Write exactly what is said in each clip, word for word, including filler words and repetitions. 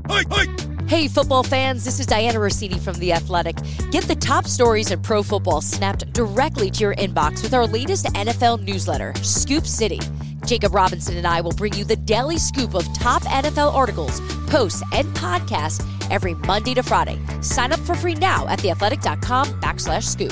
Hey, football fans, this is Diana Rossini from The Athletic. Get the top stories in pro football snapped directly to your inbox with our latest N F L newsletter, Scoop City. Jacob Robinson and I will bring you the daily scoop of top N F L articles, posts, and podcasts every Monday to Friday. Sign up for free now at theathletic.com backslash scoop.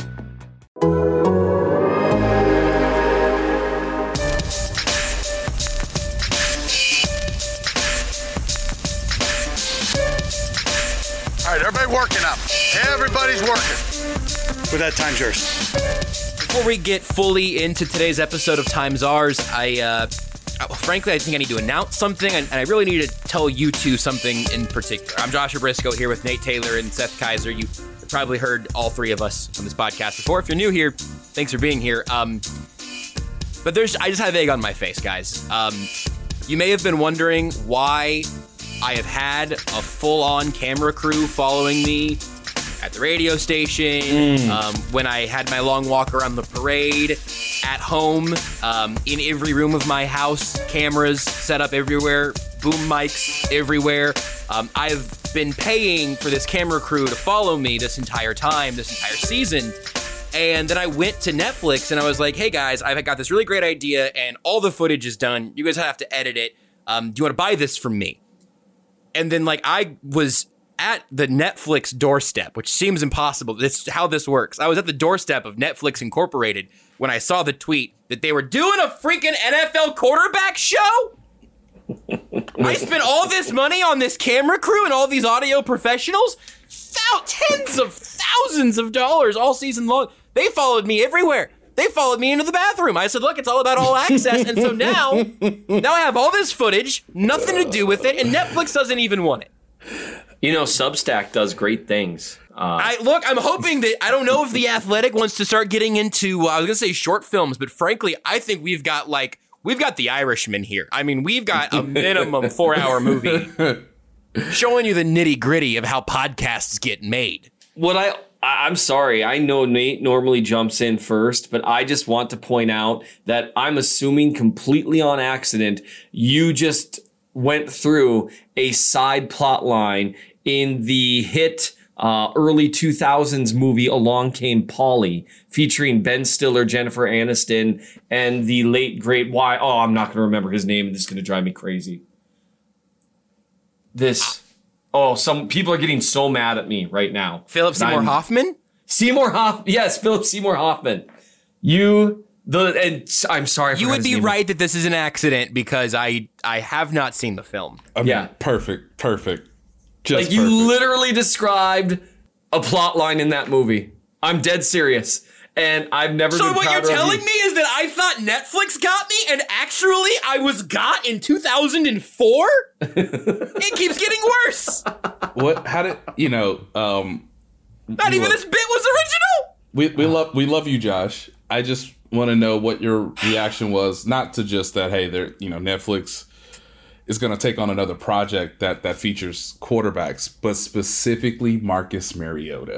All right, everybody working up. Everybody's working. With that, time's yours. Before we get fully into today's episode of Time's Ours, I, uh, frankly, I think I need to announce something, and, and I really need to tell you two something in particular. I'm Joshua Briscoe here with Nate Taylor and Seth Kaiser. You probably heard all three of us on this podcast before. If you're new here, thanks for being here. Um, but there's, I just had a egg on my face, guys. Um, you may have been wondering why I have had a full-on camera crew following me at the radio station, mm. um, when I had my long walk around the parade, at home, um, in every room of my house, cameras set up everywhere, boom mics everywhere. Um, I've been paying for this camera crew to follow me this entire time, this entire season. And then I went to Netflix and I was like, hey guys, I've got this really great idea and all the footage is done. You guys have to edit it. Um, do you want to buy this from me? And then, like, I was at the Netflix doorstep, which seems impossible. That's how this works. I was at the doorstep of Netflix Incorporated when I saw the tweet that they were doing a freaking N F L quarterback show. I spent all this money on this camera crew and all these audio professionals, thou- tens of thousands of dollars all season long. They followed me everywhere. They followed me into the bathroom. I said, look, it's all about all access. And so now, now I have all this footage, nothing to do with it, and Netflix doesn't even want it. You know, Substack does great things. Uh, I look, I'm hoping that, I don't know if The Athletic wants to start getting into, uh, I was going to say short films, but frankly, I think we've got like, we've got The Irishman here. I mean, we've got a minimum four hour movie showing you the nitty gritty of how podcasts get made. What I... I'm sorry, I know Nate normally jumps in first, but I just want to point out that I'm assuming completely on accident, you just went through a side plot line in the hit uh, early two thousands movie Along Came Polly, featuring Ben Stiller, Jennifer Aniston, and the late great, why, oh, I'm not going to remember his name, this is going to drive me crazy. This... Oh, some people are getting so mad at me right now. Philip Seymour I'm, Hoffman? Seymour Hoff, yes, Philip Seymour Hoffman. You, the, and I'm sorry. You would be right that this is an accident because I, I have not seen the film. I mean, yeah, perfect, perfect. Just like you perfect. literally described a plot line in that movie. I'm dead serious. And I've never so been what you're prouder telling of you. me is that I thought Netflix got me and actually I was got in two thousand four? It keeps getting worse. What, how did, you know, um. Not even look, this bit was original. We we love we love you, Josh. I just want to know what your reaction was, not to just that, hey, there, you know, Netflix is going to take on another project that, that features quarterbacks, but specifically Marcus Mariota.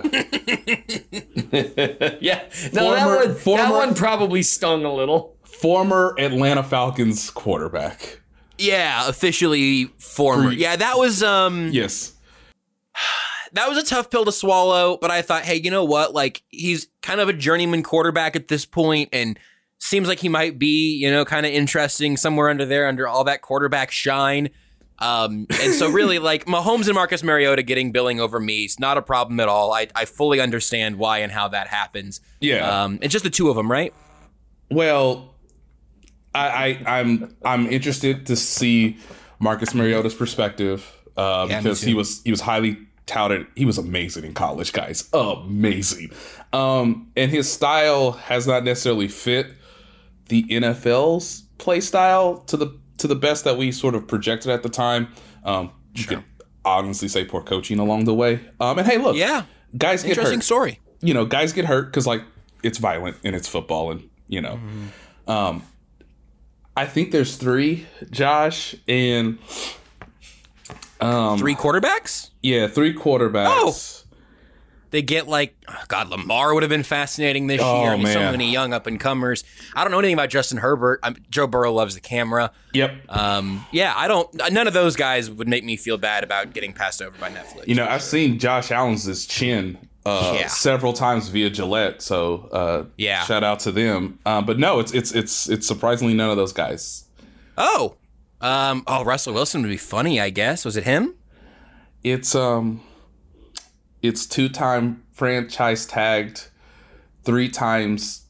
yeah, no, former, that, one, former, that one probably stung a little. Former Atlanta Falcons quarterback. Yeah, officially former. Yeah, that was um. Yes. That was a tough pill to swallow, but I thought, hey, you know what? Like, he's kind of a journeyman quarterback at this point, and seems like he might be, you know, kind of interesting somewhere under there, under all that quarterback shine. Um, and so really, like, Mahomes and Marcus Mariota getting billing over me is not a problem at all. I, I fully understand why and how that happens. Yeah. Um, it's just the two of them, right? Well, I, I, I'm I'm interested to see Marcus Mariota's perspective uh, yeah, because he was he was highly touted. He was amazing in college, guys. Amazing. Um, and his style has not necessarily fit the N F L's play style to the to the best that we sort of projected at the time. Um, you sure. could honestly say poor coaching along the way. Um, and hey, look, yeah, guys get interesting hurt. story. You know, guys get hurt because like it's violent and it's football, and you know, mm-hmm. um, I think there's three, Josh, and um, three quarterbacks. Yeah, three quarterbacks. They get like, oh God, Lamar would have been fascinating this Oh, year. I mean, so man. many young up and comers. I don't know anything about Justin Herbert. I'm, Joe Burrow loves the camera. Yep. Um, yeah, I don't. None of those guys would make me feel bad about getting passed over by Netflix. You know, I've seen Josh Allen's chin uh, Yeah. several times via Gillette, so uh, Yeah. shout out to them. Um, but no, it's it's it's it's surprisingly none of those guys. Oh, um, oh, Russell Wilson would be funny. I guess was it him? It's um, it's two time franchise tagged, three times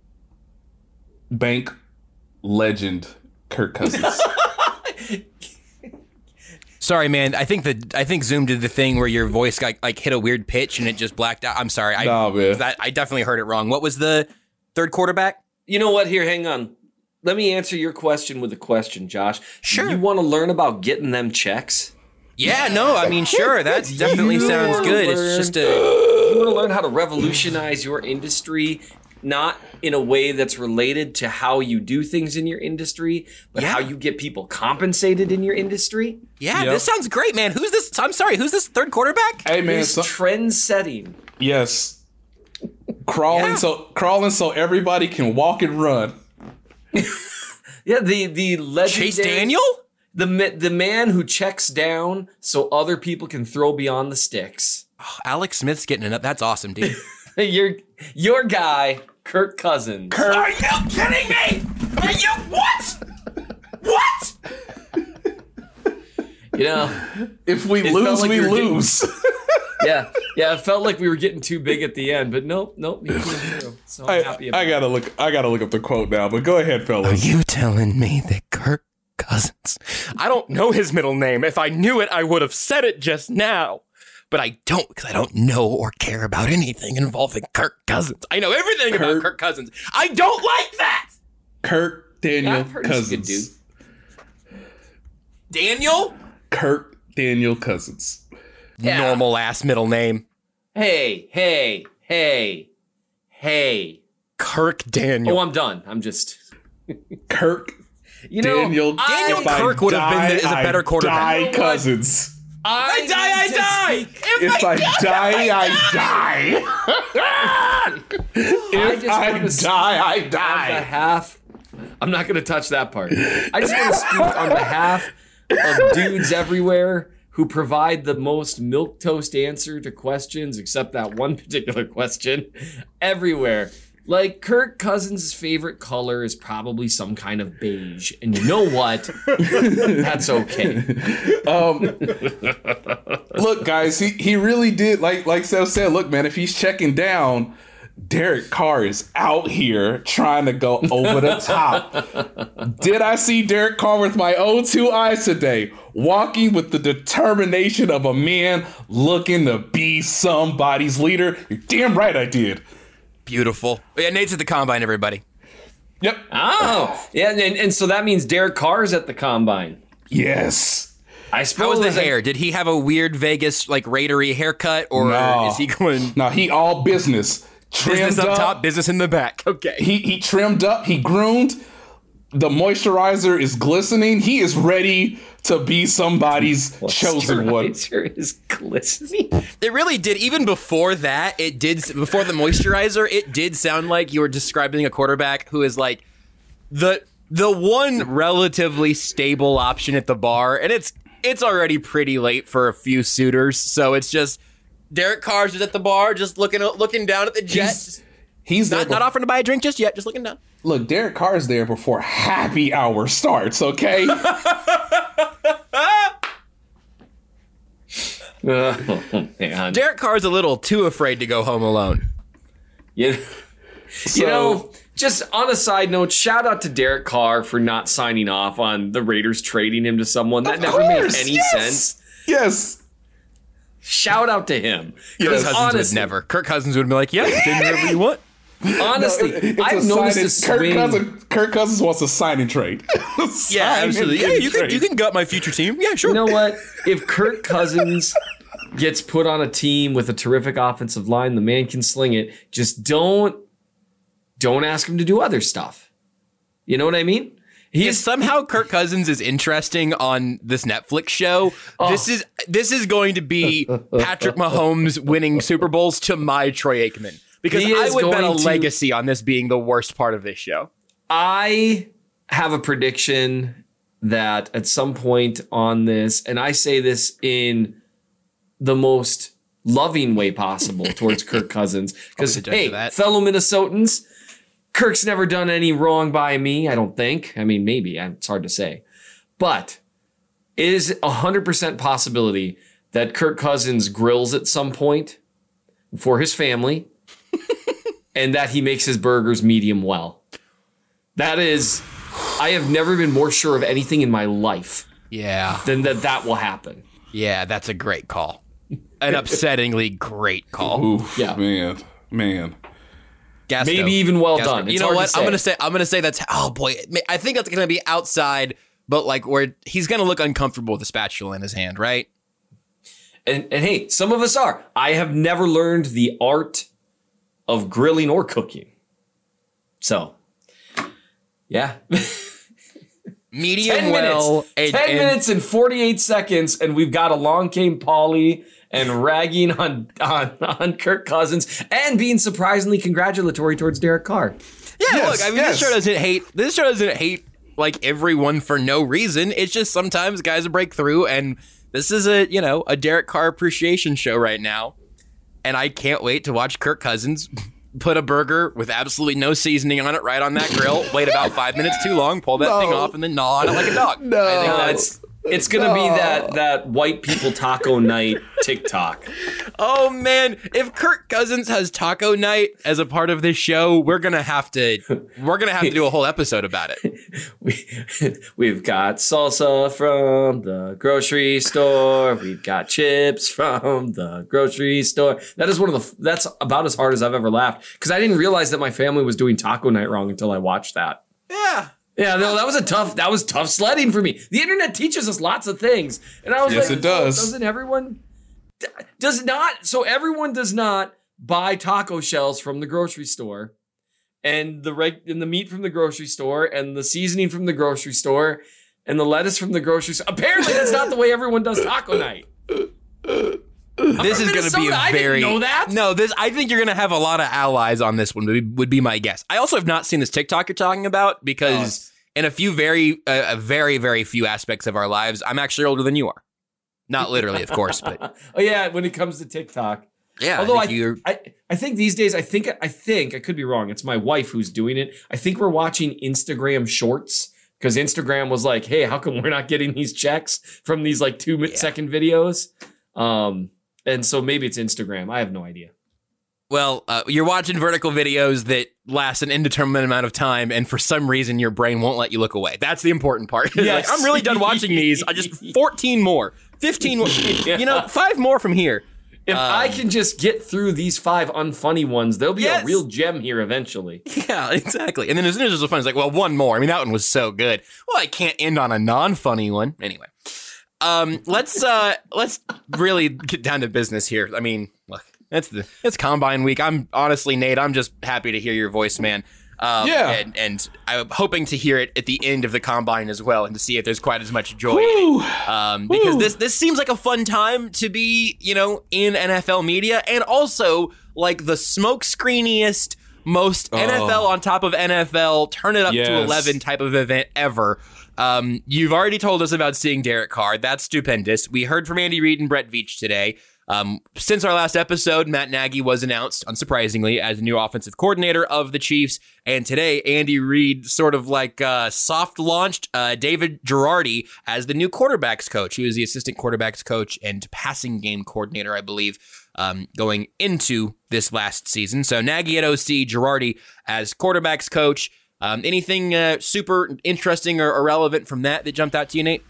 bank legend Kirk Cousins. Sorry, man. I think the I think Zoom did the thing where your voice got like hit a weird pitch and it just blacked out. I'm sorry. I, Nah, man. That, I definitely heard it wrong. What was the third quarterback? You know what? Here, hang on. Let me answer your question with a question, Josh. Sure. You want to learn about getting them checks? Yeah, no, I mean, sure. That definitely You sounds wanna good. It's learn- just a. You want to learn how to revolutionize your industry, not in a way that's related to how you do things in your industry, but Yeah. how you get people compensated in your industry. Yeah, Yep. this sounds great, man. Who's this? I'm sorry. Who's this third quarterback? Hey man, It's so, trend setting. yes, crawling Yeah. so crawling so everybody can walk and run. Yeah, the the legendary Chase Daniel? the ma- the man who checks down so other people can throw beyond the sticks. Oh, Alex Smith's getting it up. That's awesome, dude. your your guy, Kirk Cousins. Are you kidding me? Are you what? What? You know, If we It felt lose, like we we were getting- lose. yeah, yeah. It felt like we were getting too big at the end, but nope, nope. He came through. So I'm I, happy about I gotta look. I gotta look up the quote now. But go ahead, Are fellas. you telling me that Kirk Cousins? I don't know his middle name. If I knew it, I would have said it just now. But I don't, because I don't know or care about anything involving Kirk Cousins. I know everything about Kirk- Kirk Cousins. I don't like that. Kirk Daniel I've heard he's a good Cousins. Daniel? Kirk Daniel Cousins. Yeah. Normal ass middle name. Hey, hey, hey, hey. Kirk Daniel. Oh, I'm done. I'm just. Kirk You know, Daniel. Daniel if I Kirk would have been die, the- is a I better quarterback. Die You know what? Cousins. I, I die, I need to die. speak- If I die, I die. If just I wanna speak die, I on die. behalf. I'm not going to touch that part. I just want to speak on behalf of dudes everywhere who provide the most milquetoast answer to questions, except that one particular question, everywhere. Like, Kirk Cousins' favorite color is probably some kind of beige. And you know what? That's okay. Look, guys, he, he really did, like like Seth said, look, man, if he's checking down, Derek Carr is out here trying to go over the top. Did I see Derek Carr with my own two eyes today, walking with the determination of a man looking to be somebody's leader? You're damn right I did. Beautiful. Yeah, Nate's at the combine, everybody. Yep. Oh, yeah. And, and so that means Derek Carr's at the combine. Yes. I How suppose was the I- hair? Did he have a weird Vegas, like, Raidery haircut? Or No. is he going Now he all business. Trimmed business up up. top, business in the back? Okay. He he trimmed up. He groomed. The moisturizer is glistening. He is ready to be somebody's chosen one. Moisturizer is glistening. It really did. Even before that, it did. Before the moisturizer, it did sound like you were describing a quarterback who is like the the one relatively stable option at the bar, and it's it's already pretty late for a few suitors. So it's just Derek Carr's just at the bar, just looking looking down at the Jets. He's, he's there. Not, not bef- offering to buy a drink just yet, just looking down. Look, Derek Carr's there before happy hour starts. Okay. Oh, man. Derek Carr's a little too afraid to go home alone. You, So, you know, just on a side note, shout out to Derek Carr for not signing off on the Raiders trading him to someone. That of never course, made any yes, sense. Yes. Shout out to him. Yes. Kirk Cousins honestly, would never. Kirk Cousins would be like, yeah, you can do whatever you want. honestly, It's I've a noticed a sign- Kirk swing. Cousins, Kirk Cousins wants a sign and trade. Yeah, Sign absolutely. and Yeah, you can trade. you can gut my future team. Yeah, sure. You know what? If Kirk Cousins gets put on a team with a terrific offensive line, the man can sling it. Just don't don't ask him to do other stuff. You know what I mean? If He's somehow Kirk Cousins is interesting on this Netflix show, Oh. this is this is going to be Patrick Mahomes winning Super Bowls to my Troy Aikman. Because He I is would bet a going to- legacy on this being the worst part of this show. I have a prediction that at some point on this, and I say this in the most loving way possible towards Kirk Cousins, because the judge hey, of that. fellow Minnesotans, Kirk's never done any wrong by me. I don't think. I mean, maybe it's hard to say, but it is a hundred percent possibility that Kirk Cousins grills at some point for his family, and that he makes his burgers medium well. That is, I have never been more sure of anything in my life Yeah. than that that will happen. Yeah, that's a great call. An upsettingly great call. Oof, Yeah. man, man. Gas Maybe stove. even well Gas done. stove. It's You know hard to what? I'm say. gonna say. I'm gonna say that's. Oh boy, I think that's gonna be outside, but like where he's gonna look uncomfortable with a spatula in his hand, right? And, and hey, some of us are. I have never learned the art of grilling or cooking. So, yeah. Medium ten well. minutes. and- ten and- minutes and forty-eight seconds, and we've got Along Came Polly and ragging on, on, on Kirk Cousins and being surprisingly congratulatory towards Derek Carr. Yeah, Yes, look, I mean, yes. this show doesn't hate. This show doesn't hate like everyone for no reason. It's just sometimes guys break through, and this is a you know a Derek Carr appreciation show right now, and I can't wait to watch Kirk Cousins put a burger with absolutely no seasoning on it right on that grill. Wait about five minutes too long, pull that No. thing off, and then gnaw on it like a dog. No. I think No, that's. it's it's gonna be that that white people taco night TikTok. Oh man, if Kirk Cousins has taco night as a part of this show, we're gonna have to we're gonna have to do a whole episode about it. We we've got salsa from the grocery store. We've got chips from the grocery store. That is one of the that's about as hard as I've ever laughed because I didn't realize that my family was doing taco night wrong until I watched that. Yeah. Yeah, no, that was a tough. That was tough sledding for me. The internet teaches us lots of things, and I was Yes, like, it does. "Oh, doesn't everyone? d- Does not. So everyone does not buy taco shells from the grocery store, and the reg and the meat from the grocery store, and the seasoning from the grocery store, and the lettuce from the grocery store. Apparently, that's not the way everyone does taco night. This is from going to be Minnesota. a I didn't very know that. no. This I think you're going to have a lot of allies on this one. Would be, would be my guess. I also have not seen this TikTok you're talking about because in a few very, uh, a very, very few aspects of our lives, I'm actually older than you are. Not literally, of course, but Oh yeah, when it comes to TikTok. yeah. Although I I, think you're, I, I think these days, I think, I think, I could be wrong. It's my wife who's doing it. I think we're watching Instagram shorts because Instagram was like, hey, how come we're not getting these checks from these like two Yeah. second videos? Um, and so maybe it's Instagram. I have no idea. well, uh, you're watching vertical videos that last an indeterminate amount of time, and for some reason, your brain won't let you look away. That's the important part. It's Yes. like, I'm really done watching these. I just fourteen more, fifteen more. Yeah. You know, five more from here. If I can just get through these five unfunny ones, there'll be Yes. a real gem here eventually. Yeah, exactly. And then as soon as it's fun, it's like, well, one more. I mean, that one was so good. Well, I can't end on a non-funny one. Anyway, um, let's uh, let's really get down to business here. I mean, look, it's the it's Combine week. I'm honestly, Nate, I'm just happy to hear your voice, man. Um, Yeah. and, and I'm hoping to hear it at the end of the Combine as well, and to see if there's quite as much joy in it. Um, because this this seems like a fun time to be, you know, in N F L media, and also like the smoke screeniest, most N F L on top of N F L, turn it up to Yes. eleven type of event ever. Um, you've already told us about seeing Derek Carr. That's stupendous. We heard from Andy Reid and Brett Veach today. Um, since our last episode, Matt Nagy was announced, unsurprisingly, as the new offensive coordinator of the Chiefs. And today, Andy Reid sort of like uh, soft launched uh, David Girardi as the new quarterbacks coach. He was the assistant quarterbacks coach and passing game coordinator, I believe, um, going into this last season. So Nagy at O C, Girardi as quarterbacks coach. Um, anything uh, super interesting or irrelevant from that that jumped out to you, Nate?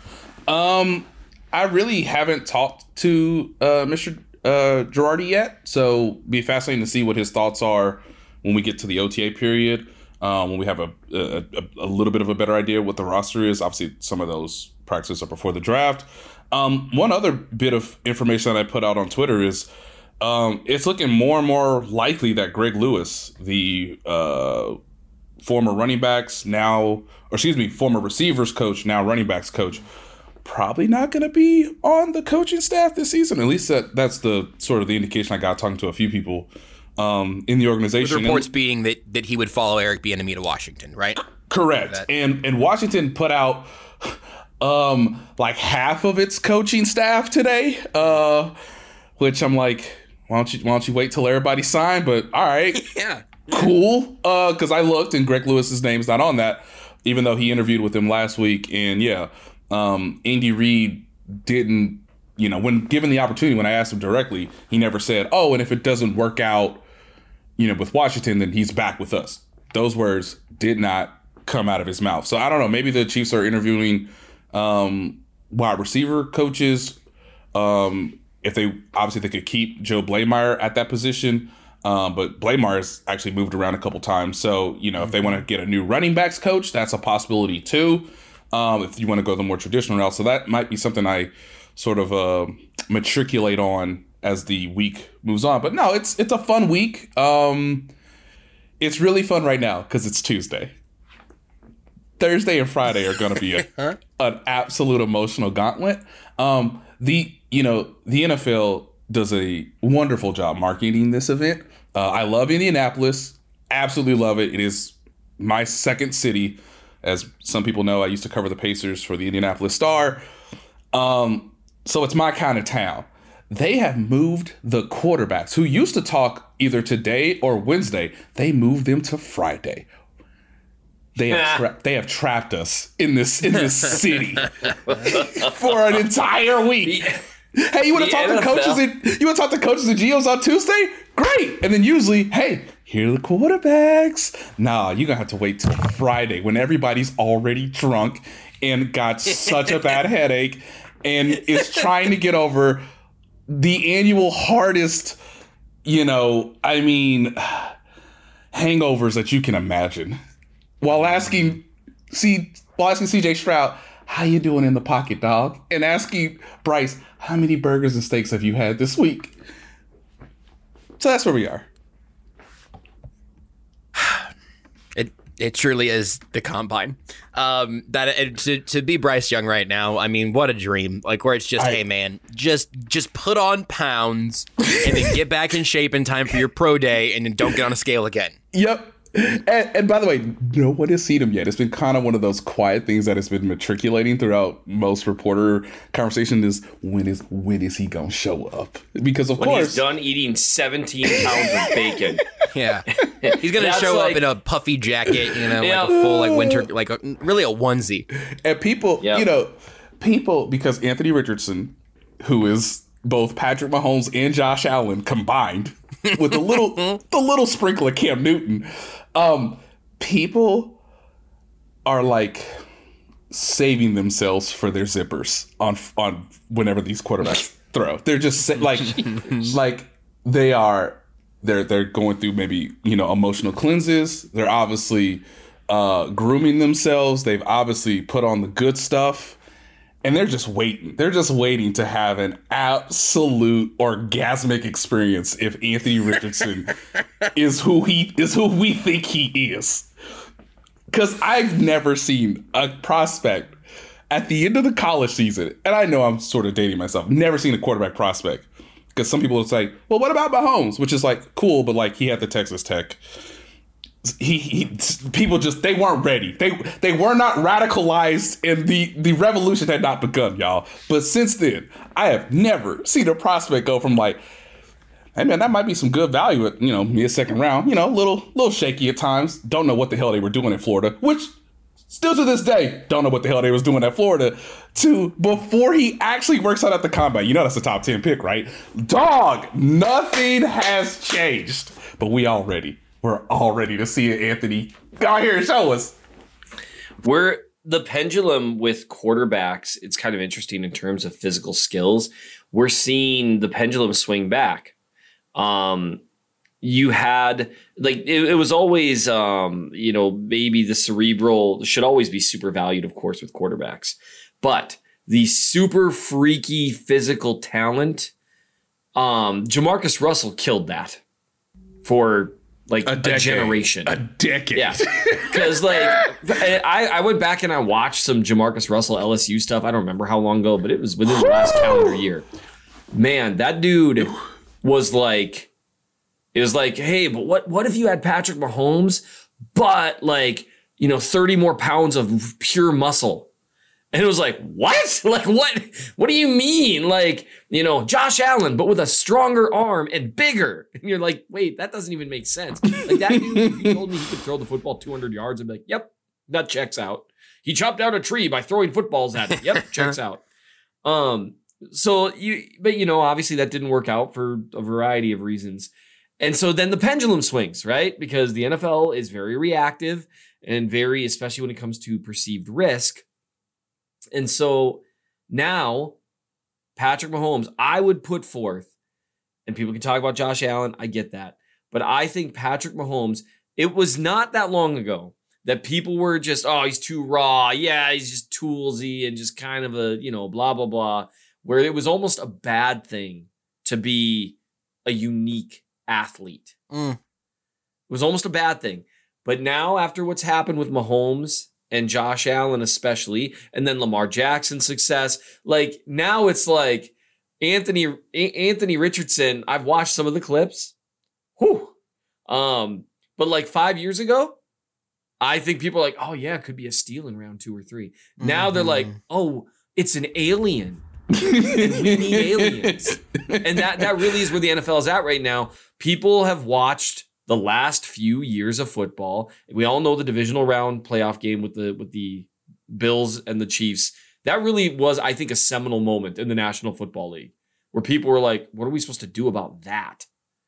Um, I really haven't talked to uh, Mister Uh, Girardi yet, so be fascinating to see what his thoughts are when we get to the O T A period. Um, when we have a, a a little bit of a better idea what the roster is. Obviously, some of those practices are before the draft. Um, one other bit of information that I put out on Twitter is um, it's looking more and more likely that Greg Lewis, the uh, former running backs now, or excuse me, former receivers coach, now running backs coach, probably not going to be on the coaching staff this season. At least that that's the sort of the indication I got talking to a few people um, in the organization. With reports and, being that, that he would follow Eric Bieniemy to Washington, right? Correct. And and Washington put out um, like half of its coaching staff today, uh, which I'm like, why don't you why don't you wait till everybody signed? But all right, yeah, cool. Because uh, I looked and Greg Lewis's name's not on that, even though he interviewed with him last week. And yeah, um, Andy Reid didn't, you know, when given the opportunity, when I asked him directly, he never said, oh, and if it doesn't work out, you know, with Washington, then he's back with us. Those words did not come out of his mouth. So I don't know. Maybe the Chiefs are interviewing um, wide receiver coaches. Um, if they obviously they could keep Joe Blameyer at that position, um, but Blameyer's actually moved around a couple times. So you know, if they want to get a new running backs coach, that's a possibility too. Um, if you want to go the more traditional route, so that might be something I sort of uh, matriculate on as the week moves on. But no, it's it's a fun week. Um, it's really fun right now because it's Tuesday. Thursday and Friday are going to be a, an absolute emotional gauntlet. Um, the you know the N F L does a wonderful job marketing this event. Uh, I love Indianapolis, absolutely love it. It is my second city, as some people know. I used to cover the Pacers for the Indianapolis Star, um, so it's my kind of town. They have moved the quarterbacks who used to talk either today or Wednesday. They moved them to Friday. They have tra- they have trapped us in this in this city for an entire week. Hey, you want to talk to coaches? And, you want to talk to coaches and G Ms on Tuesday? Great. And then usually, hey, here are the quarterbacks. Nah, you're gonna have to wait till Friday when everybody's already drunk and got such a bad headache and is trying to get over the annual hardest, you know, I mean, hangovers that you can imagine. While asking, see, while asking C J Stroud, how you doing in the pocket, dog? And asking Bryce, how many burgers and steaks have you had this week? So that's where we are. It it truly is the combine. Um, that it, to to be Bryce Young right now, I mean, what a dream! Like where it's just, I, hey man, just just put on pounds and then get back in shape in time for your pro day, and then don't get on a scale again. Yep. And, and by the way, no one has seen him yet. It's been kind of one of those quiet things that has been matriculating throughout most reporter conversation is when is when is he gonna show up? Because of when course he's done eating seventeen pounds of bacon. Yeah, he's gonna show like, up in a puffy jacket, you know, yeah. like a full like winter, like a, really a onesie. And people, yep. you know, people because Anthony Richardson, who is both Patrick Mahomes and Josh Allen combined, with a little the little sprinkle of Cam Newton. Um, people are like saving themselves for their zippers on on whenever these quarterbacks throw. They're just like like they are they're they're going through maybe, you know, emotional cleanses. They're obviously uh, grooming themselves. They've obviously put on the good stuff. And they're just waiting. They're just waiting to have an absolute orgasmic experience if Anthony Richardson is who he is who we think he is. Because I've never seen a prospect at the end of the college season, and I know I'm sort of dating myself, never seen a quarterback prospect. Because some people will say, well, what about Mahomes? Which is like, cool, but like he had the Texas Tech. He, he people just they weren't ready. They they were not radicalized, and the the revolution had not begun, y'all. But since then, I have never seen a prospect go from like, hey man, that might be some good value at, you know, mid second round. You know, a little little shaky at times. Don't know what the hell they were doing in Florida, which still to this day don't know what the hell they was doing at Florida. To before he actually works out at the combine. You know that's a top ten pick, right? Dog, nothing has changed, but we all ready. We're all ready to see it, Anthony. Go out here and show us. We're the pendulum with quarterbacks. It's kind of interesting in terms of physical skills. We're seeing the pendulum swing back. Um, you had like it, it was always, um, you know, maybe the cerebral should always be super valued, of course, with quarterbacks, but the super freaky physical talent. Um, Jamarcus Russell killed that for like a, a, decade. a generation. A decade. Yeah. Because, like, I, I went back and I watched some Jamarcus Russell L S U stuff. I don't remember how long ago, but it was within the last calendar year. Man, that dude was like, it was like, hey, but what, what if you had Patrick Mahomes, but, like, you know, thirty more pounds of pure muscle? And it was like, what? Like, what? What do you mean? Like, you know, Josh Allen, but with a stronger arm and bigger. And you're like, wait, that doesn't even make sense. Like, that dude, if you told me he could throw the football two hundred yards, I'd be like, yep, that checks out. He chopped out a tree by throwing footballs at it. Yep, checks out. Um, so you, but you know, obviously that didn't work out for a variety of reasons. And so then the pendulum swings, right? Because the N F L is very reactive and very, especially when it comes to perceived risk. And so now Patrick Mahomes, I would put forth, and people can talk about Josh Allen, I get that. But I think Patrick Mahomes, it was not that long ago that people were just, oh, he's too raw. Yeah, he's just toolsy and just kind of a, you know, blah, blah, blah. Where it was almost a bad thing to be a unique athlete. Mm. It was almost a bad thing. But now after what's happened with Mahomes and Josh Allen especially, and then Lamar Jackson's success, like now it's like Anthony A- Anthony Richardson. I've watched some of the clips. Whew. Um, but like five years ago, I think people are like, oh yeah, it could be a steal in round two or three. Mm-hmm. Now they're like, oh, it's an alien. And we need aliens. And that that really is where the N F L is at right now. People have watched the last few years of football. We all know the divisional round playoff game with the with the Bills and the Chiefs. That really was, I think, a seminal moment in the National Football League where people were like, what are we supposed to do about that?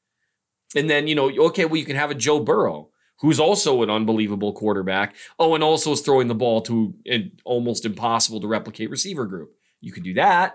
And then, you know, okay, well, you can have a Joe Burrow, who's also an unbelievable quarterback. Oh, and also is throwing the ball to an almost impossible to replicate receiver group. You could do that.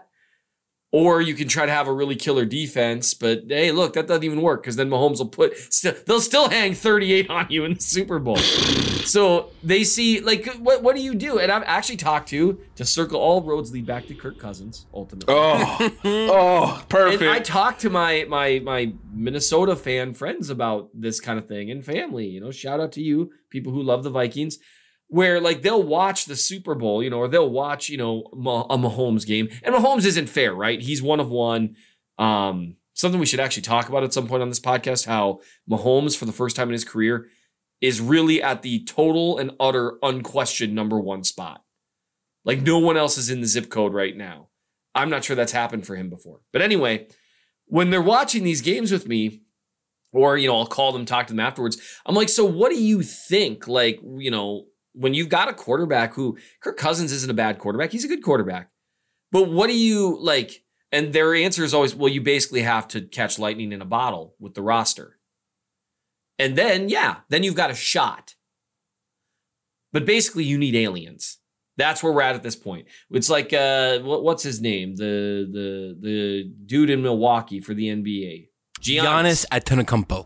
Or you can try to have a really killer defense, but hey, look, that doesn't even work because then Mahomes will put, st- they'll still hang thirty-eight on you in the Super Bowl. So they see, like, what what do you do? And I've actually talked to, to circle all roads lead back to Kirk Cousins, ultimately. Oh, oh, perfect. And I talked to my my my Minnesota fan friends about this kind of thing and family, you know, shout out to you, people who love the Vikings. Where like they'll watch the Super Bowl, you know, or they'll watch, you know, a Mahomes game. And Mahomes isn't fair, right? He's one of one. Um, something we should actually talk about at some point on this podcast, how Mahomes, for the first time in his career, is really at the total and utter unquestioned number one spot. Like no one else is in the zip code right now. I'm not sure that's happened for him before. But anyway, when they're watching these games with me, or, you know, I'll call them, talk to them afterwards. I'm like, so what do you think? Like, you know, when you've got a quarterback who, Kirk Cousins isn't a bad quarterback. He's a good quarterback. But what do you like? And their answer is always, well, you basically have to catch lightning in a bottle with the roster. And then, yeah, then you've got a shot. But basically you need aliens. That's where we're at at this point. It's like, uh, what, what's his name? The, the, the dude in Milwaukee for the N B A. Giannis Antetokounmpo.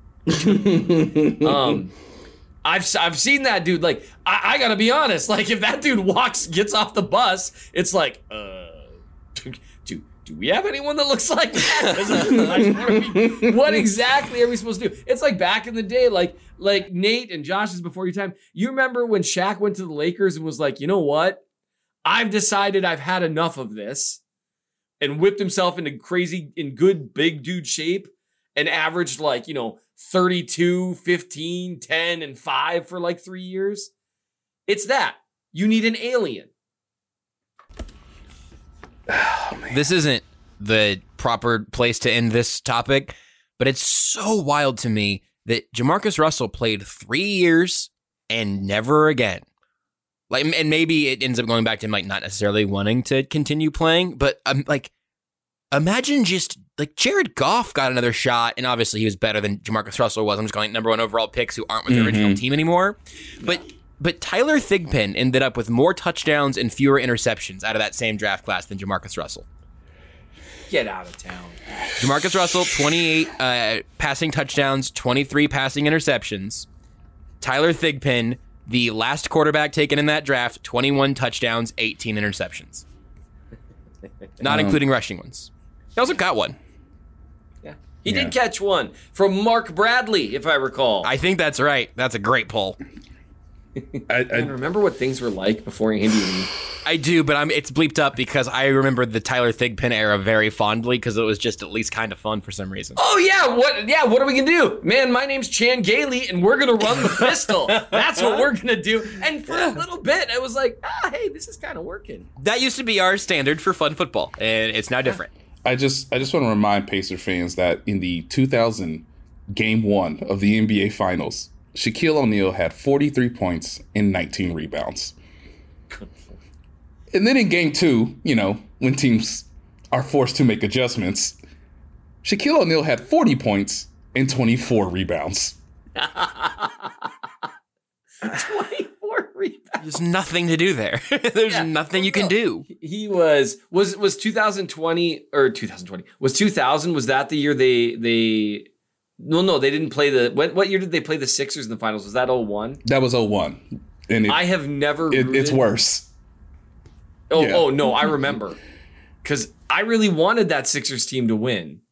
um, I've I've seen that dude. Like, I, I gotta be honest. Like, if that dude walks, gets off the bus, it's like, uh, do do we have anyone that looks like that? Be, what exactly are we supposed to do? It's like back in the day, like like Nate and Josh is before your time. You remember when Shaq went to the Lakers and was like, you know what? I've decided I've had enough of this, and whipped himself into crazy, in good big dude shape, and averaged like, you know, thirty-two, fifteen, ten, and five for like three years. It's that. You need an alien. Oh, this isn't the proper place to end this topic, but it's so wild to me that Jamarcus Russell played three years and never again. Like, and maybe it ends up going back to him, like, not necessarily wanting to continue playing, but um, like, imagine just like Jared Goff got another shot, and obviously he was better than Jamarcus Russell was. I'm just going number one overall picks who aren't with the mm-hmm. original team anymore. But but Tyler Thigpen ended up with more touchdowns and fewer interceptions out of that same draft class than Jamarcus Russell. Get out of town. Jamarcus Russell, twenty-eight uh, passing touchdowns, twenty-three passing interceptions. Tyler Thigpen, the last quarterback taken in that draft, twenty-one touchdowns, eighteen interceptions. Not um, including rushing ones. He also got one. Yeah. He Yeah. did catch one from Mark Bradley, if I recall. I think that's right. That's a great poll. I, I, And remember what things were like before Andy Reid? I do, but I'm it's bleeped up because I remember the Tyler Thigpen era very fondly because it was just at least kind of fun for some reason. Oh yeah, what? Yeah, what are we gonna do, man? My name's Chan Gailey, and we're gonna run the pistol. That's what we're gonna do. And for a little bit, I was like, ah, hey, this is kind of working. That used to be our standard for fun football, and it's now different. I just I just want to remind Pacer fans that in the two thousand game one of the N B A Finals, Shaquille O'Neal had forty-three points and nineteen rebounds. And then in game two, you know, when teams are forced to make adjustments, Shaquille O'Neal had forty points and twenty-four rebounds. twenty-four rebounds. There's nothing to do there. There's Yeah. nothing you can do. He was was was twenty twenty or twenty twenty was two thousand. Was that the year they they? No, no, they didn't play the. What, what year did they play the Sixers in the finals? Was that oh one? That was oh one. And it, I have never. it, rooted, it's worse. Oh, Yeah. oh no, I remember. Because I really wanted that Sixers team to win.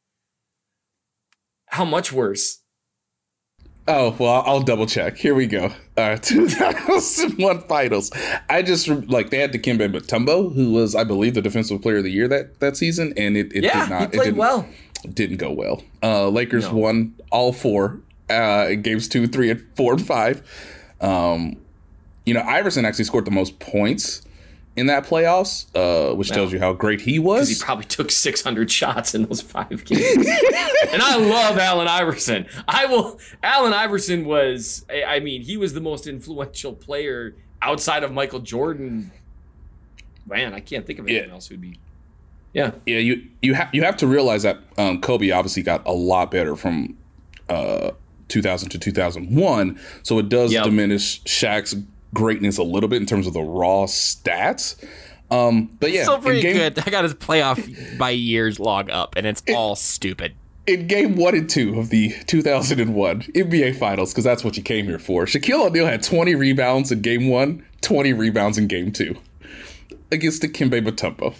How much worse? Oh, well, I'll double check. Here we go. Uh, two thousand one finals. I just, like, they had Dikembe Mutombo, who was, I believe, the defensive player of the year that, that season, and it, it Yeah, did not. he it played didn't, well. Didn't go well. Uh, Lakers No. won all four uh, in games two, three, and four, and five. Um, you know, Iverson actually scored the most points in that playoffs, uh, which Wow. tells you how great he was. He probably took six hundred shots in those five games. And I love Allen Iverson. I will. Allen Iverson was, I I mean, he was the most influential player outside of Michael Jordan. Man, I can't think of anyone Yeah. else who'd be. Yeah. Yeah, you you have you have to realize that um, Kobe obviously got a lot better from uh, two thousand to two thousand one, so it does Yep. diminish Shaq's greatness a little bit in terms of the raw stats. Um, but yeah, Still in pretty game, good. I got his playoff by years log up, and it's all stupid. in game one and two of the two thousand one N B A Finals, because that's what you came here for. Shaquille O'Neal had twenty rebounds in game one, twenty rebounds in game two against Dikembe Mutombo.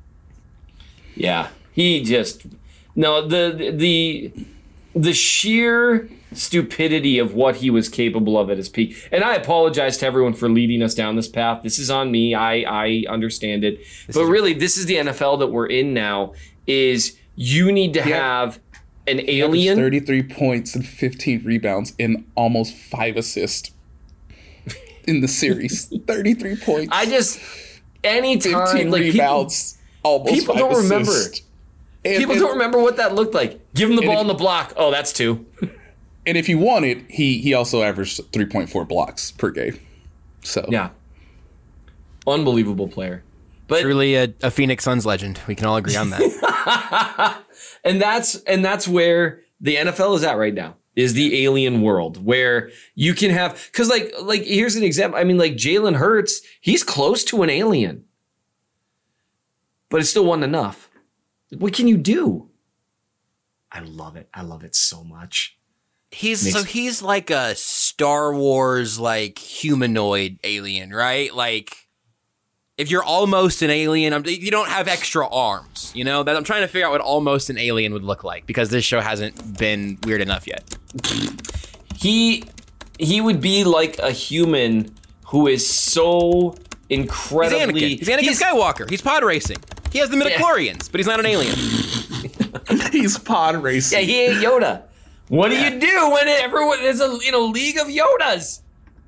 Yeah. He just no the the the sheer stupidity of what he was capable of at his peak. And I apologize to everyone for leading us down this path. This is on me. I I understand it. But really, this is the N F L that we're in now. Is you need to Yeah. have an alien. thirty-three points and fifteen rebounds and almost five assists in the series. thirty-three points. I just anytime fifteen like people, rebounds, almost people five don't remember. assists. And, people and, don't remember what that looked like. Give him the And ball if- in the block. Oh, that's two. and if you want it, he he also averaged three point four blocks per game. So Yeah. Unbelievable player. But Truly a, a Phoenix Suns legend. We can all agree on that. and that's and that's where the N F L is at right now. Is the alien world where you can have because like like here's an example. I mean, like Jalen Hurts, he's close to an alien, but it still wasn't enough. What can you do? I love it. I love it so much. He's Makes- so he's like a Star Wars like humanoid alien, right? Like if you're almost an alien, I'm, you don't have extra arms, you know. That I'm trying to figure out what almost an alien would look like because this show hasn't been weird enough yet. He he would be like a human who is so He's incredibly. Anakin. He's Anakin Skywalker. He's pod racing. He has the midichlorians, but he's not an alien. he's pod racing. Yeah, he ain't Yoda. What do you do when everyone is a you know league of Yodas?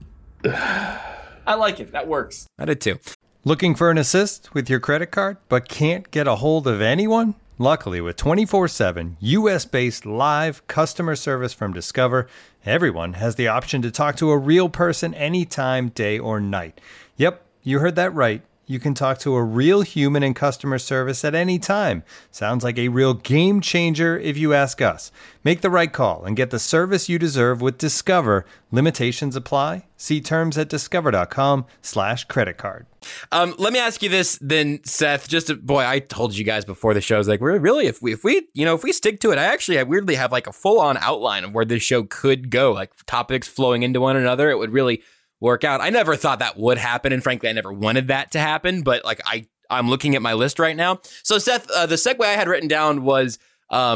I like it. That works. I did too. Looking for an assist with your credit card, but can't get a hold of anyone? Luckily, with twenty-four seven U S-based live customer service from Discover, everyone has the option to talk to a real person anytime, day or night. Yep, you heard that right. You can talk to a real human in customer service at any time. Sounds like a real game changer if you ask us. Make the right call and get the service you deserve with Discover. Limitations apply. See terms at discover.com slash credit card. Um, let me ask you this then, Seth. Just to, boy, I told you guys before the show, I was like, we're really, if we, if we, you know, if we stick to it, I actually I weirdly have like a full on outline of where this show could go, like topics flowing into one another. It would really work out. I never thought that would happen, and frankly, I never wanted that to happen. But like, I, I'm looking at my list right now. So, Seth, uh, the segue I had written down was, um,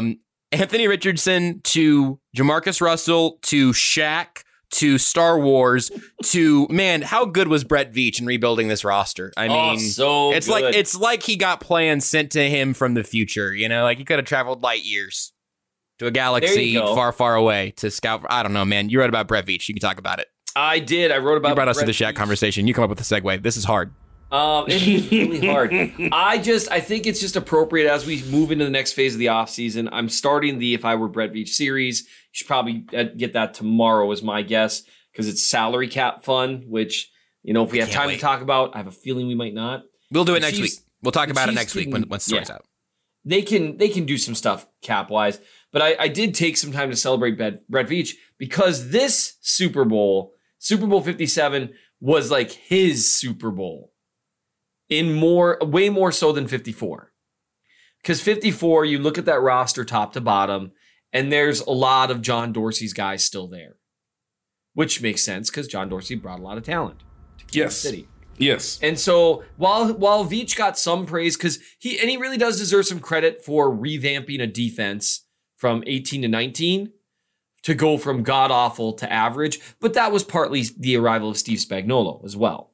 Anthony Richardson to Jamarcus Russell to Shaq to Star Wars to, man, how good was Brett Veach in rebuilding this roster? I mean, oh, so it's good. like it's like he got plans sent to him from the future. You know, like he could have traveled light years to a galaxy far, far away to scout. I don't know, man. You wrote about Brett Veach. You can talk about it. I did. I wrote about. You brought us Brett to the Shaq Veach. conversation. You come up with a segue. This is hard. Um, it's really hard. I just, I think it's just appropriate as we move into the next phase of the offseason. I'm starting the If I Were Brett Veach series. You should probably get that tomorrow is my guess because it's salary cap fun, which, you know, if we have time wait. to talk about, I have a feeling we might not. We'll do it the next Chiefs, week. We'll talk about it next can, week when, once the story's yeah, out. They can, they can do some stuff cap wise, but I, I did take some time to celebrate Brett, Brett Veach because this Super Bowl, Super Bowl fifty-seven, was like his Super Bowl. In more, way more so than fifty-four. Because fifty-four, you look at that roster top to bottom, and there's a lot of John Dorsey's guys still there. Which makes sense, because John Dorsey brought a lot of talent to Kansas yes. City. Yes. And so, while while Veach got some praise, because he, and he really does deserve some credit for revamping a defense from eighteen to nineteen to go from god-awful to average, but that was partly the arrival of Steve Spagnuolo as well.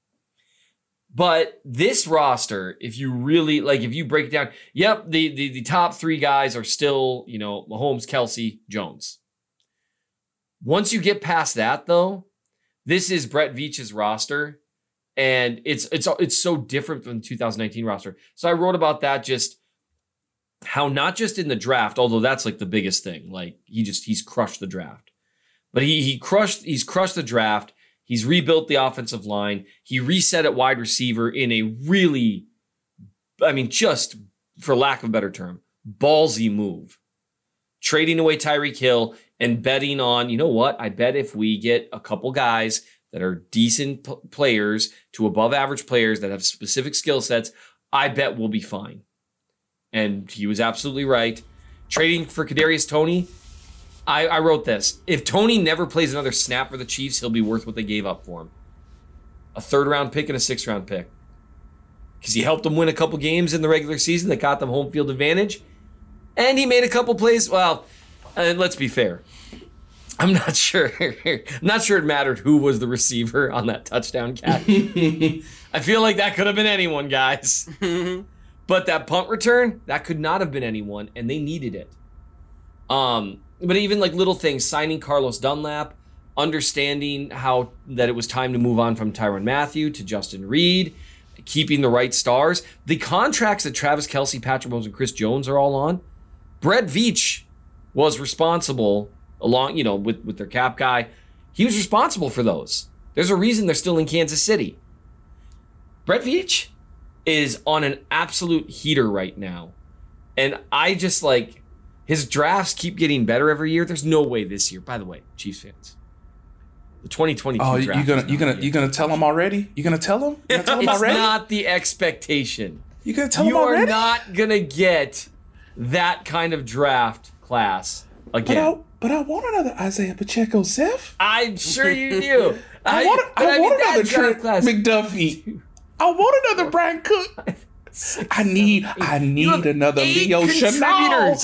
But this roster, if you really, like, if you break it down, yep, the, the, the top three guys are still, you know, Mahomes, Kelsey, Jones. Once you get past that, though, this is Brett Veach's roster, and it's it's it's so different from the two thousand nineteen roster. So I wrote about that, just how not just in the draft, although that's like the biggest thing, like he just he's crushed the draft, but he he crushed he's crushed the draft. He's rebuilt the offensive line. He reset at wide receiver in a really, I mean, just for lack of a better term, ballsy move. Trading away Tyreek Hill and betting on, you know what? I bet if we get a couple guys that are decent p- players to above average players that have specific skill sets, I bet we'll be fine. And he was absolutely right. Trading for Kadarius Toney, I, I wrote this. If Toney never plays another snap for the Chiefs, he'll be worth what they gave up for him. A third round pick and a sixth round pick. Because he helped them win a couple games in the regular season that got them home field advantage. And he made a couple plays. Well, uh, let's be fair. I'm not sure. I'm not sure it mattered who was the receiver on that touchdown catch. I feel like that could have been anyone, guys. But that punt return, that could not have been anyone, and they needed it. Um... But even like little things, signing Carlos Dunlap, understanding how that it was time to move on from Tyrann Mathieu to Justin Reed, keeping the right stars. The contracts that Travis Kelce, Patrick Mahomes, and Chris Jones are all on, Brett Veach was responsible along, you know, with, with their cap guy. He was responsible for those. There's a reason they're still in Kansas City. Brett Veach is on an absolute heater right now. And I just like... His drafts keep getting better every year. There's no way this year. By the way, Chiefs fans, the twenty twenty-two oh, draft. you gonna you gonna you gonna tell him already? You gonna tell him? You gonna tell him it's already? not the expectation. You gonna tell you him already? You are not gonna get that kind of draft class again. But I, but I want another Isaiah Pacheco, Seth. I'm sure you do. I, I want I, I want mean, another Trent class. McDuffie. I want another Brian Cook. I need, I need another Leo Chanel.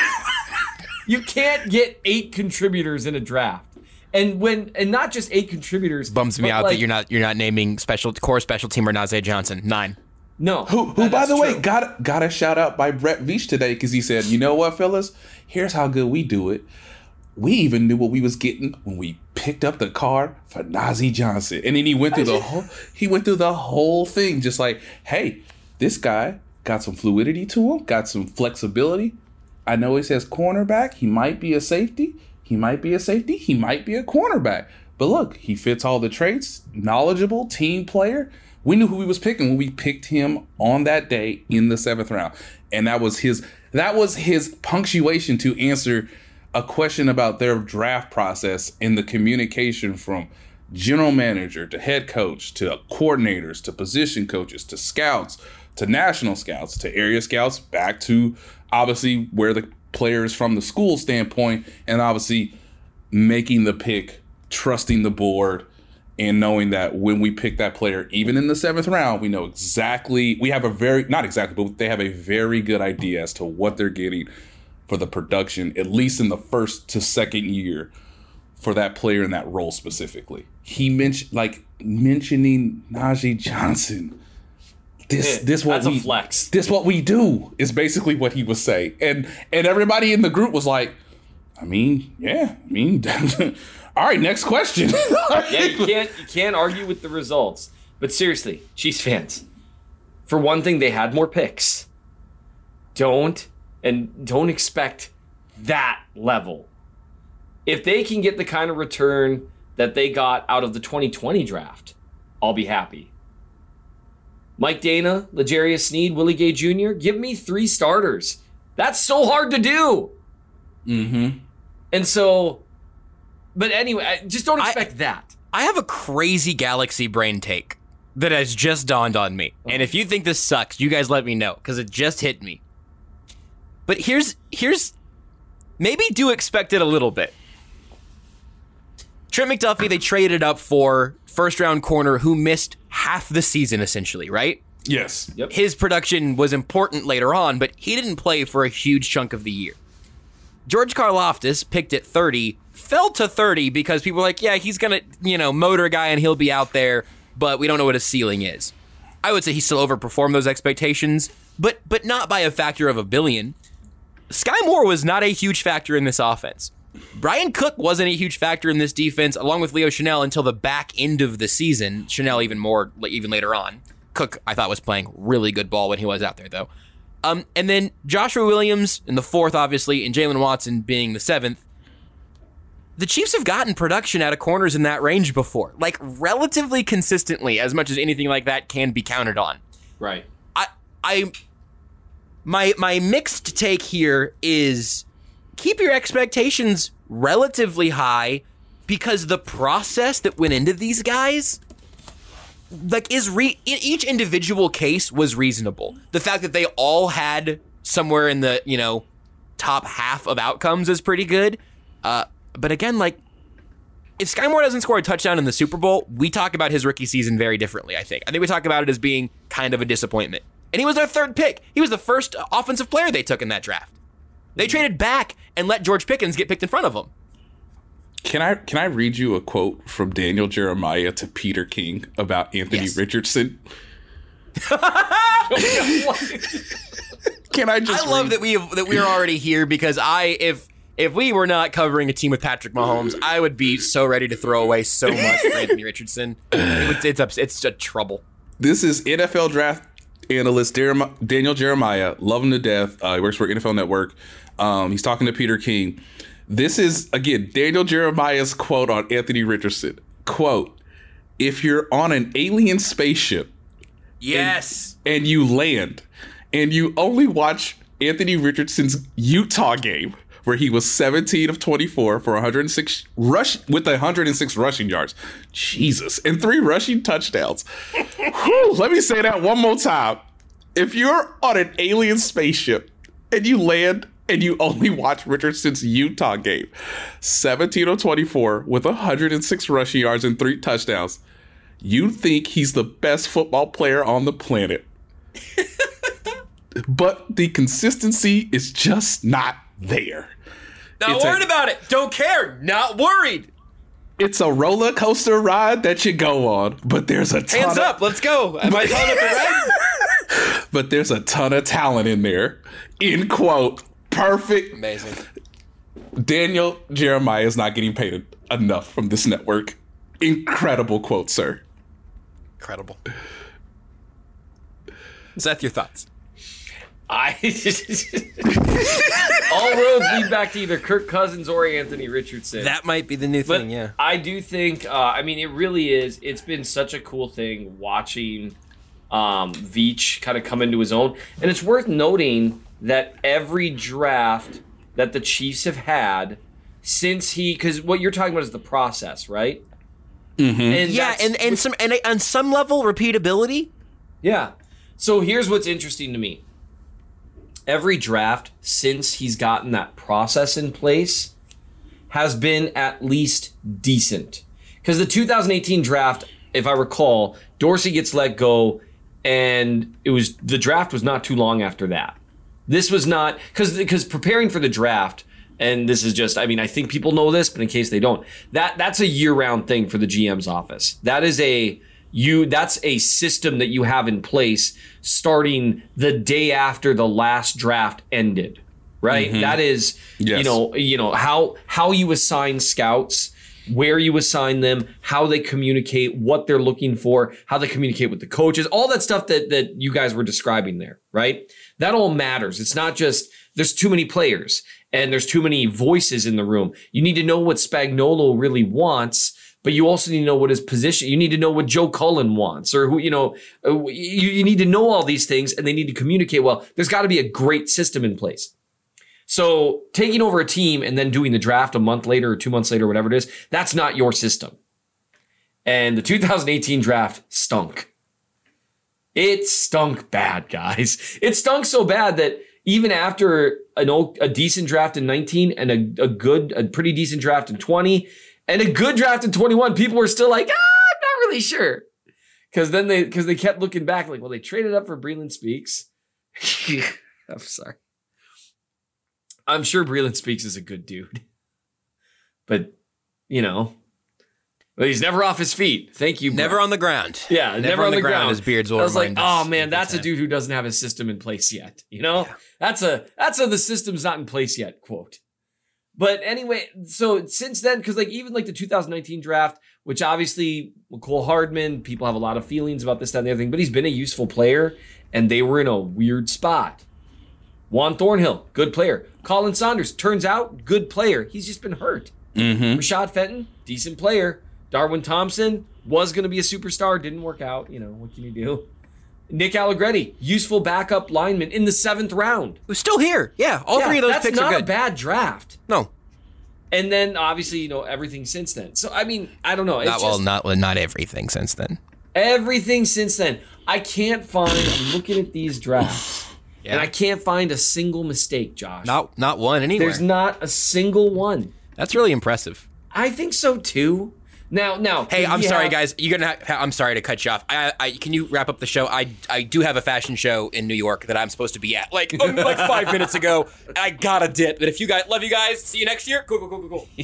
You can't get eight contributors in a draft, and when and not just eight contributors. Bums me out like, that you're not you're not naming special core special teamer Najee Johnson. Nine. No, who who that, by the true. way got got a shout out by Brett Veach today because he said, you know what, fellas, here's how good we do it. We even knew what we was getting when we picked up the card for Najee Johnson, and then he went through the whole he went through the whole thing, just like, hey. This guy got some fluidity to him, got some flexibility. I know he says cornerback. He might be a safety. He might be a safety. He might be a cornerback. But look, he fits all the traits. Knowledgeable, team player. We knew who he was picking when we picked him on that day in the seventh round. And that was his that was his punctuation to answer a question about their draft process and the communication from general manager to head coach to coordinators to position coaches to scouts to national scouts, to area scouts, back to obviously where the player is from the school standpoint, and obviously making the pick, trusting the board, and knowing that when we pick that player, even in the seventh round, we know exactly, we have a very, not exactly, but they have a very good idea as to what they're getting for the production, at least in the first to second year, for that player in that role specifically. He mentioned, like, mentioning Najee Johnson. This, Yeah, this what that's a we, flex. This what we do is basically what he was saying, and and everybody in the group was like, I mean, yeah, I mean, all right, next question. Yeah, you can't you can't argue with the results. But seriously, Chiefs fans, for one thing, they had more picks. Don't and don't expect that level. If they can get the kind of return that they got out of the twenty twenty draft, I'll be happy. Mike Dana, L'Jarius Sneed, Willie Gay Junior, give me three starters. That's so hard to do. Mm-hmm. And so, but anyway, just don't expect I, that. I have a crazy galaxy brain take that has just dawned on me. And if you think this sucks, you guys let me know, because it just hit me. But here's, here's, maybe do expect it a little bit. Trent McDuffie, they traded up for first round corner who missed half the season, essentially, right? Yes. Yep. His production was important later on, but he didn't play for a huge chunk of the year. George Karlaftis, picked at thirty, fell to thirty because people were like, yeah, he's going to, you know, motor guy and he'll be out there, but we don't know what his ceiling is. I would say he still overperformed those expectations, but but not by a factor of a billion. Sky Moore was not a huge factor in this offense. Brian Cook wasn't a huge factor in this defense, along with Leo Chanel, until the back end of the season. Chanel even more, even later on. Cook, I thought, was playing really good ball when he was out there, though. Um, and then Joshua Williams in the fourth, obviously, and Jalen Watson being the seventh. The Chiefs have gotten production out of corners in that range before, like relatively consistently, as much as anything like that can be counted on. Right. I, I, my my mixed take here is keep your expectations relatively high, because the process that went into these guys, like, is re- each individual case was reasonable. The fact that they all had somewhere in the, you know, top half of outcomes is pretty good. Uh, but again, like, if Sky Moore doesn't score a touchdown in the Super Bowl, we talk about his rookie season very differently, I think. I think we talk about it as being kind of a disappointment. And he was their third pick. He was the first offensive player they took in that draft. They traded back and let George Pickens get picked in front of him. Can I can I read you a quote from Daniel Jeremiah to Peter King about Anthony Yes. Richardson? Can I just I love read- that we have, that we're already here, because I if if we were not covering a team with Patrick Mahomes, I would be so ready to throw away so much for Anthony Richardson. It would, it's ups- it's a trouble. This is N F L draft analyst Jeremi- Daniel Jeremiah. Love him to death. Uh, he works for N F L Network. Um, he's talking to Peter King. This is, again, Daniel Jeremiah's quote on Anthony Richardson. Quote, if you're on an alien spaceship Yes. and, and you land and you only watch Anthony Richardson's Utah game, where he was seventeen of twenty-four for one hundred six rush with one hundred six rushing yards. Jesus. And three rushing touchdowns. Whew, let me say that one more time. If you're on an alien spaceship and you land and you only watch Richardson's Utah game, seventeen of twenty-four with one hundred six rushing yards and three touchdowns, you think he's the best football player on the planet. But the consistency is just not there. Not It's a- worried about it. Don't care. Not worried. It's a roller coaster ride that you go on, but there's a ton Hands of, up. Let's go. Am I telling up the red? but there's a ton of talent in there. End quote. Perfect. Amazing. Daniel Jeremiah is not getting paid enough from this network. Incredible quote, sir. Incredible. Seth, your thoughts? I all roads lead back to either Kirk Cousins or Anthony Richardson. That might be the new But thing, yeah. I do think, uh, I mean, it really is. It's been such a cool thing watching um, Veach kind of come into his own. And it's worth noting that every draft that the Chiefs have had since he, because what you're talking about is the process, right? Mm-hmm. And Yeah, that's- and, and some and on some level, repeatability. Yeah. So here's what's interesting to me. Every draft since he's gotten that process in place has been at least decent. Because the two thousand eighteen draft, if I recall, Dorsey gets let go, and it was the draft was not too long after that. This was not because because preparing for the draft. And this is just, I mean, I think people know this, but in case they don't, that that's a year-round thing for the G M's office. That is a you. That's a system that you have in place starting the day after the last draft ended, right? Mm-hmm. That is, yes. you know, you know how how you assign scouts, where you assign them, how they communicate, what they're looking for, how they communicate with the coaches, all that stuff that that you guys were describing there, right? That all matters. It's not just there's too many players. And there's too many voices in the room. You need to know what Spagnuolo really wants, but you also need to know what his position. You need to know what Joe Cullen wants, or who you know. You, you need to know all these things, and they need to communicate well. There's got to be a great system in place. So taking over a team and then doing the draft a month later or two months later, or whatever it is, that's not your system. And the two thousand eighteen draft stunk. It stunk bad, guys. It stunk so bad that even after an old, a decent draft in nineteen and a, a good, a pretty decent draft in twenty and a good draft in twenty-one, people were still like, ah, I'm not really sure. Because then they, because they kept looking back like, well, they traded up for Breeland Speaks. I'm sorry. I'm sure Breeland Speaks is a good dude, but you know, well, he's never off his feet. Thank you, bro. Never on the ground. Yeah, never, never on, on the, the ground. ground. His beards will I was like, us oh man, that's a dude who doesn't have his system in place yet. You know, yeah. that's a that's a the system's not in place yet quote. But anyway, so since then, because like even like the two thousand nineteen draft, which obviously Mecole Hardman, people have a lot of feelings about this, that, and the other thing, but he's been a useful player, and they were in a weird spot. Juan Thornhill, good player. Colin Saunders, turns out, good player. He's just been hurt. Mm-hmm. Rashad Fenton, decent player. Darwin Thompson was going to be a superstar, didn't work out. You know, what can you do? Nick Allegretti, useful backup lineman in the seventh round. Who's still here. Yeah, all yeah, three of those picks are good. That's not a bad draft. No. And then, obviously, you know, everything since then. So, I mean, I don't know. It's not, well, not, not everything since then. Everything since then. I can't find, I'm looking at these drafts, yeah. and I can't find a single mistake, Josh. Not, not one anywhere. There's not a single one. That's really impressive. I think so, too. Now, now. Hey, I'm sorry, have... guys. You're gonna. Ha- I'm sorry to cut you off. I, I, can you wrap up the show? I, I do have a fashion show in New York that I'm supposed to be at. Like, um, like five minutes ago, I got a dip. But if you guys love you guys, see you next year. Cool, cool, cool, cool, cool.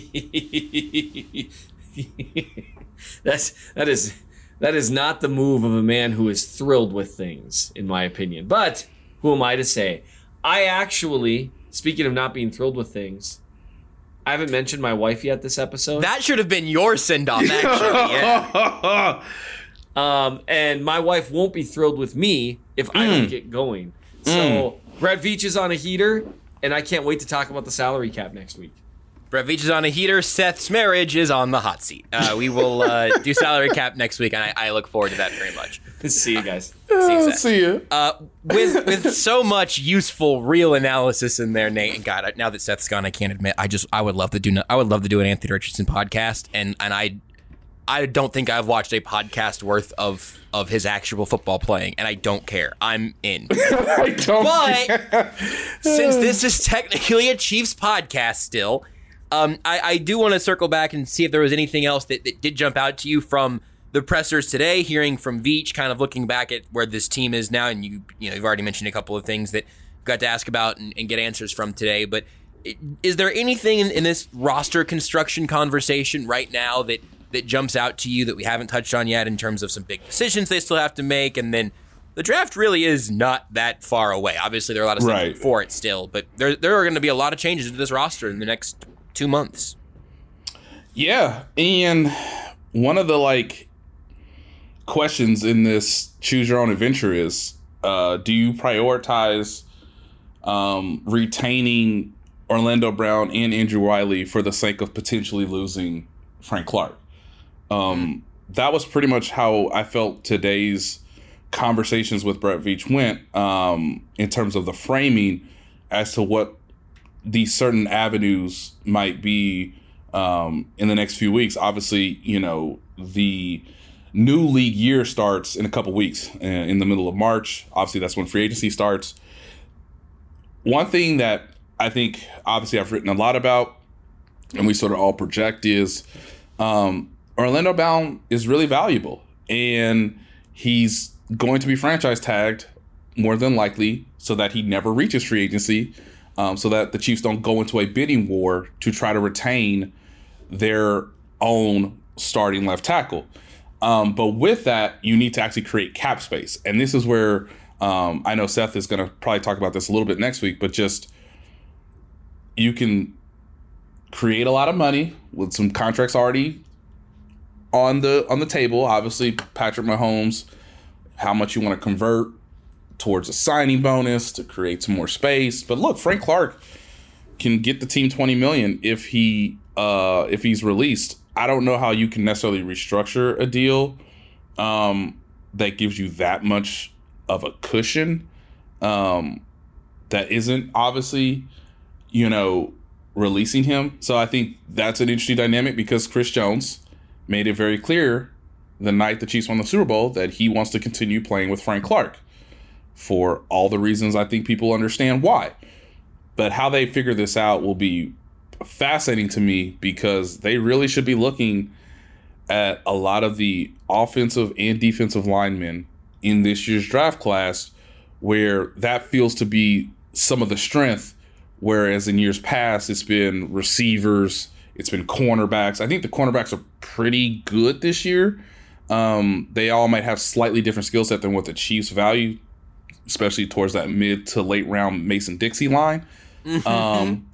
That's that is that is not the move of a man who is thrilled with things, in my opinion. But who am I to say? I actually, speaking of not being thrilled with things. I haven't mentioned my wife yet this episode. That should have been your send-off, actually. Yeah. um, and my wife won't be thrilled with me if I don't get going. So mm. Brett Veach is on a heater, and I can't wait to talk about the salary cap next week. Brett Veach is on a heater. Seth's marriage is on the hot seat. Uh, we will uh, do salary cap next week, and I, I look forward to that very much. See you guys. See you. Seth. See you. Uh, with with so much useful, real analysis in there, Nate. And God, now that Seth's gone, I can't admit. I just I would love to do. I would love to do an Anthony Richardson podcast, and and I I don't think I've watched a podcast worth of of his actual football playing, and I don't care. I'm in. I don't. But care. Since this is technically a Chiefs podcast, still. Um, I, I do want to circle back and see if there was anything else that, that did jump out to you from the pressers today, hearing from Veach, kind of looking back at where this team is now, and you you know you've already mentioned a couple of things that you got to ask about and, and get answers from today. But is there anything in, in this roster construction conversation right now that that jumps out to you that we haven't touched on yet in terms of some big decisions they still have to make? And then the draft really is not that far away. Obviously, there are a lot of things right. before it still, but there there are going to be a lot of changes to this roster in the next two months. Yeah, and one of the like questions in this choose your own adventure is uh, do you prioritize um, retaining Orlando Brown and Andrew Wiley for the sake of potentially losing Frank Clark? Um, that was pretty much how I felt today's conversations with Brett Veach went um, in terms of the framing as to what these certain avenues might be um, in the next few weeks. Obviously, you know, the new league year starts in a couple weeks uh, in the middle of March. Obviously, that's when free agency starts. One thing that I think, obviously, I've written a lot about, and we sort of all project is um, Orlando Brown is really valuable, and he's going to be franchise tagged more than likely, so that he never reaches free agency, um, so that the Chiefs don't go into a bidding war to try to retain their own starting left tackle. Um, but with that, you need to actually create cap space. And this is where um, I know Seth is going to probably talk about this a little bit next week, but just you can create a lot of money with some contracts already on the on the table. Obviously, Patrick Mahomes, how much you want to convert towards a signing bonus to create some more space. But look, Frank Clark can get the team twenty million dollars if he uh, if he's released. I don't know how you can necessarily restructure a deal um, that gives you that much of a cushion um, that isn't obviously, you know, releasing him. So I think that's an interesting dynamic, because Chris Jones made it very clear the night the Chiefs won the Super Bowl that he wants to continue playing with Frank Clark for all the reasons I think people understand why. But how they figure this out will be fascinating to me, because they really should be looking at a lot of the offensive and defensive linemen in this year's draft class, where that feels to be some of the strength, whereas in years past it's been receivers, it's been cornerbacks. I think the cornerbacks are pretty good this year. Um, they all might have slightly different skill set than what the Chiefs value, especially towards that mid to late round Mason-Dixie line. Um,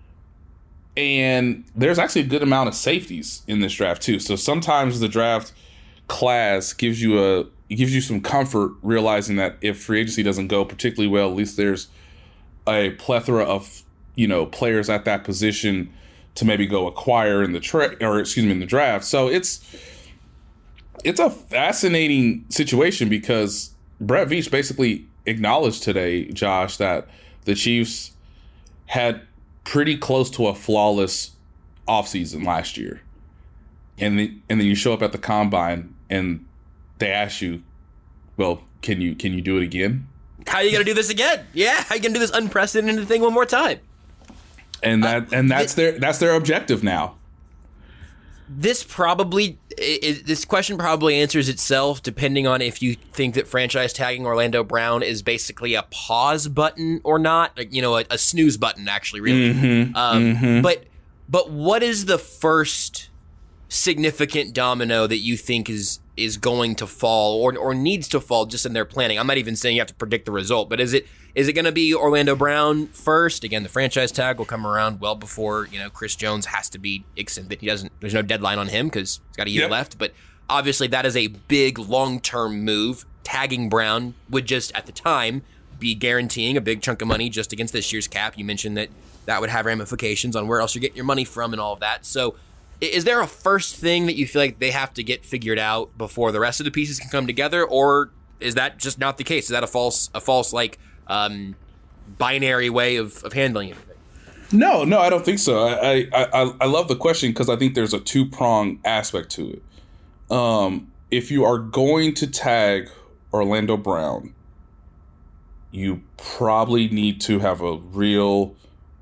and there's actually a good amount of safeties in this draft too. So sometimes the draft class gives you a it gives you some comfort, realizing that if free agency doesn't go particularly well, at least there's a plethora of, you know, players at that position to maybe go acquire in the tra- or excuse me in the draft. So it's it's a fascinating situation, because Brett Veach basically acknowledged today, Josh, that the Chiefs had pretty close to a flawless offseason last year. And then, and then you show up at the combine and they ask you, well, can you can you do it again? How are you going to do this again? Yeah, how are you going to do this unprecedented thing one more time? And that uh, and that's th- their that's their objective now. This probably is, this question probably answers itself depending on if you think that franchise tagging Orlando Brown is basically a pause button or not, like, you know, a, a snooze button, actually, really. Mm-hmm, um, mm-hmm. But but what is the first significant domino that you think is is going to fall or or needs to fall just in their planning? I'm not even saying you have to predict the result, but is it is it going to be Orlando Brown first? Again, the franchise tag will come around well before, you know, Chris Jones has to be extended. He doesn't. There's no deadline on him because he's got a year yep. left. But obviously, that is a big long-term move. Tagging Brown would just at the time be guaranteeing a big chunk of money just against this year's cap. You mentioned that that would have ramifications on where else you're getting your money from and all of that. So, is there a first thing that you feel like they have to get figured out before the rest of the pieces can come together, or is that just not the case? Is that a false, a false like um, binary way of, of handling everything? No, no, I don't think so. I I, I love the question because I think there's a two-pronged aspect to it. Um, if you are going to tag Orlando Brown, you probably need to have a real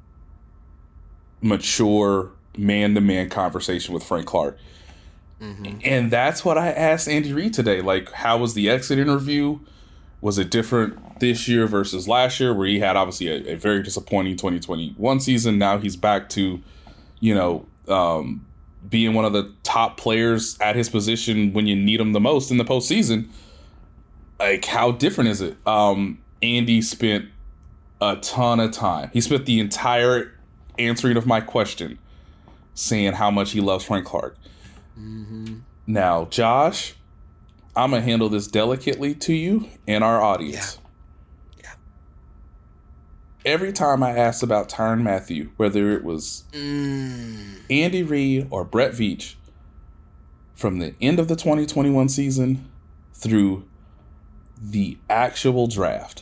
mature man-to-man conversation with Frank Clark. Mm-hmm. And that's what I asked Andy Reid today. Like, how was the exit interview? Was it different this year versus last year, where he had obviously a, a very disappointing twenty twenty-one season? Now he's back to, you know, um, being one of the top players at his position when you need him the most in the postseason. Like, how different is it? Um, Andy spent a ton of time. He spent the entire answering of my question saying how much he loves Frank Clark. Mm-hmm. Now, Josh, I'm going to handle this delicately to you and our audience. Yeah. Yeah. Every time I asked about Tyrann Mathieu, whether it was mm. Andy Reid or Brett Veach, from the end of the twenty twenty-one season through the actual draft,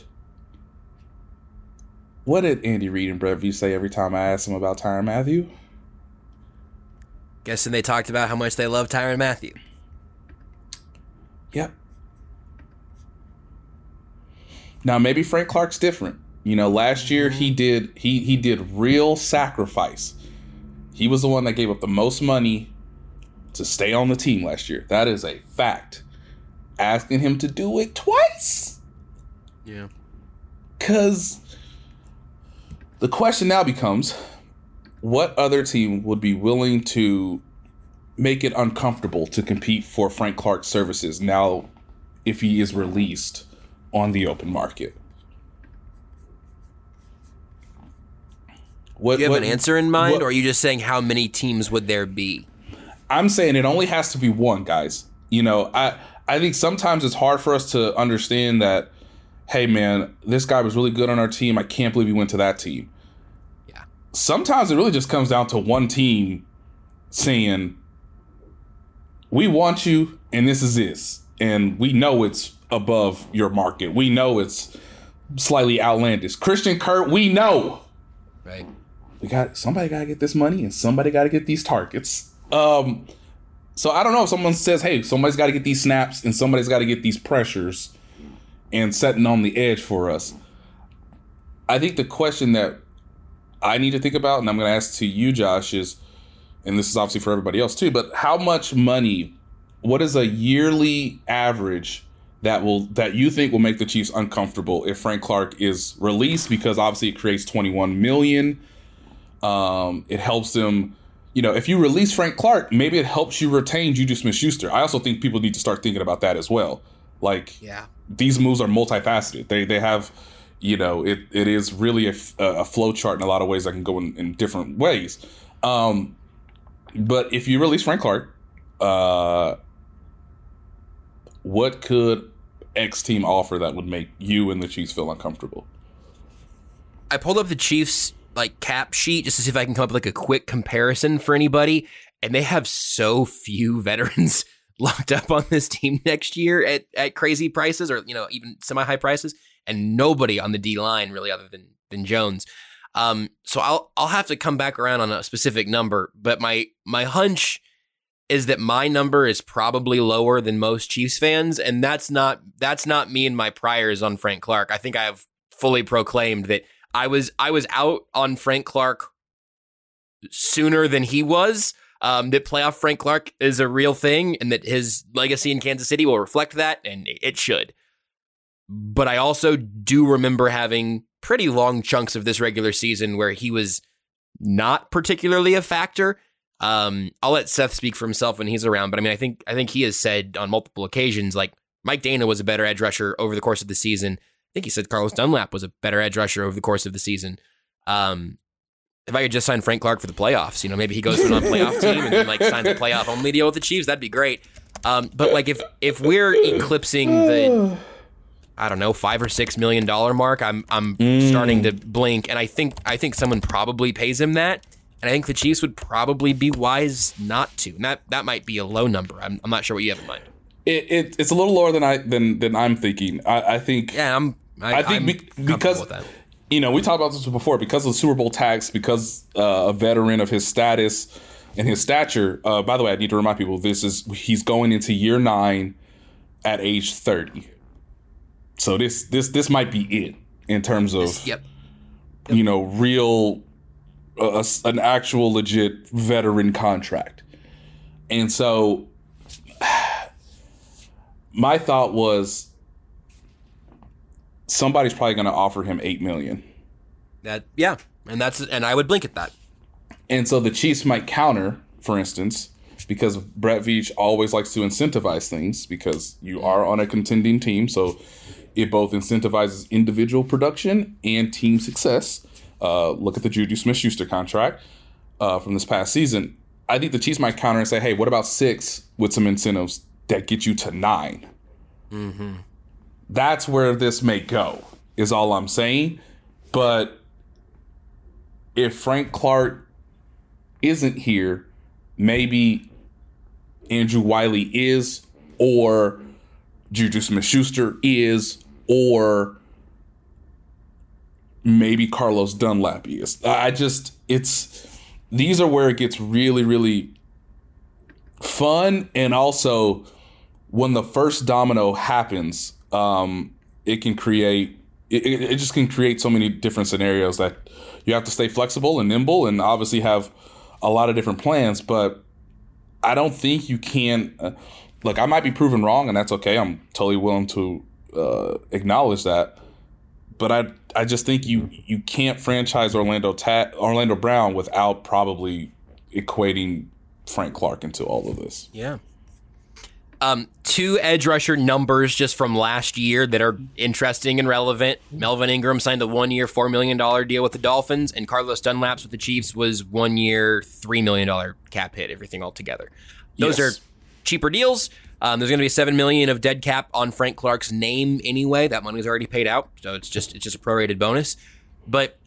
what did Andy Reid and Brett Veach say every time I asked them about Tyrann Mathieu? Guessing they talked about how much they love Tyrann Mathieu. Yep. Now maybe Frank Clark's different. You know, last year he did he he did real sacrifice. He was the one that gave up the most money to stay on the team last year. That is a fact. Asking him to do it twice. Yeah. Because the question now becomes, what other team would be willing to make it uncomfortable to compete for Frank Clark's services now if he is released on the open market? What, Do you have what, an answer in mind, what, or are you just saying how many teams would there be? I'm saying it only has to be one, guys. You know, I, I think sometimes it's hard for us to understand that, hey, man, this guy was really good on our team. I can't believe he went to that team. Yeah. Sometimes it really just comes down to one team saying, we want you, and this is this. And we know it's above your market. We know it's slightly outlandish. Christian Kirk, we know. Right. We got somebody got to get this money, and somebody got to get these targets. Um, so I don't know if someone says, hey, somebody's got to get these snaps, and somebody's got to get these pressures and setting on the edge for us. I think the question that I need to think about, and I'm going to ask to you, Josh, is, and this is obviously for everybody else too, but how much money, what is a yearly average that will that you think will make the Chiefs uncomfortable if Frank Clark is released? Because obviously it creates twenty-one million dollars. Um, it helps them, you know, if you release Frank Clark, maybe it helps you retain Juju Smith-Schuster. I also think people need to start thinking about that as well. Like, yeah, these moves are multifaceted. They they have, you know, it it is really a, a flow chart in a lot of ways that can go in, in different ways. Um, but if you release Frank Clark, uh, what could X team offer that would make you and the Chiefs feel uncomfortable? I pulled up the Chiefs like cap sheet just to see if I can come up with like a quick comparison for anybody, and they have so few veterans locked up on this team next year at, at crazy prices, or, you know, even semi-high prices, and nobody on the D line really other than than Jones. Um, so I'll I'll have to come back around on a specific number, but my my hunch is that my number is probably lower than most Chiefs fans, and that's not that's not me and my priors on Frank Clark. I think I have fully proclaimed that I was I was out on Frank Clark sooner than he was. Um, that playoff Frank Clark is a real thing, and that his legacy in Kansas City will reflect that, and it should. But I also do remember having pretty long chunks of this regular season where he was not particularly a factor. Um, I'll let Seth speak for himself when he's around, but I mean, I think I think he has said on multiple occasions, like, Mike Dana was a better edge rusher over the course of the season. I think he said Carlos Dunlap was a better edge rusher over the course of the season. Um, if I could just sign Frank Clark for the playoffs, you know, maybe he goes to an on-playoff team and then like signs a playoff only deal with the Chiefs. That'd be great. Um, but like if if we're eclipsing the, I don't know, five or six million dollar mark, I'm I'm mm. starting to blink, and I think I think someone probably pays him that. And I think the Chiefs would probably be wise not to. And that, that might be a low number. I'm, I'm not sure what you have in mind. It, it it's a little lower than I than than I'm thinking. I, I think. Yeah, I'm. I, I think I'm be, because with that. You know, we talked about this before, because of the Super Bowl tax, because uh, a veteran of his status and his stature. Uh, by the way, I need to remind people this is he's going into year nine at age thirty. So this this this might be it in terms of this, yep. Yep. you know real. A, an actual legit veteran contract. And so my thought was somebody's probably going to offer him eight million dollars. That yeah, and that's and I would blink at that. And so the Chiefs might counter, for instance, because Brett Veach always likes to incentivize things because you are on a contending team, so it both incentivizes individual production and team success. Uh, look at the Juju Smith-Schuster contract uh, from this past season. I think the Chiefs might counter and say, hey, what about six with some incentives that get you to nine? Mm-hmm. That's where this may go, is all I'm saying. But if Frank Clark isn't here, maybe Andrew Wiley is, or Juju Smith-Schuster is, or maybe Carlos Dunlap is. I just, it's, these are where it gets really, really fun. And also, when the first domino happens, um, it can create, it, it just can create so many different scenarios that you have to stay flexible and nimble and obviously have a lot of different plans. But I don't think you can, uh, look, I might be proven wrong, and that's okay. I'm totally willing to uh, acknowledge that. but I I just think you you can't franchise Orlando Ta- Orlando Brown without probably equating Frank Clark into all of this. Yeah. Um, two edge rusher numbers just from last year that are interesting and relevant. Melvin Ingram signed a one-year, four million dollars deal with the Dolphins, and Carlos Dunlap's with the Chiefs was one-year, three million dollars cap hit, everything all together. Those yes. are cheaper deals. Um, there's going to be seven million dollars of dead cap on Frank Clark's name anyway. That money was already paid out, so it's just it's just a prorated bonus. But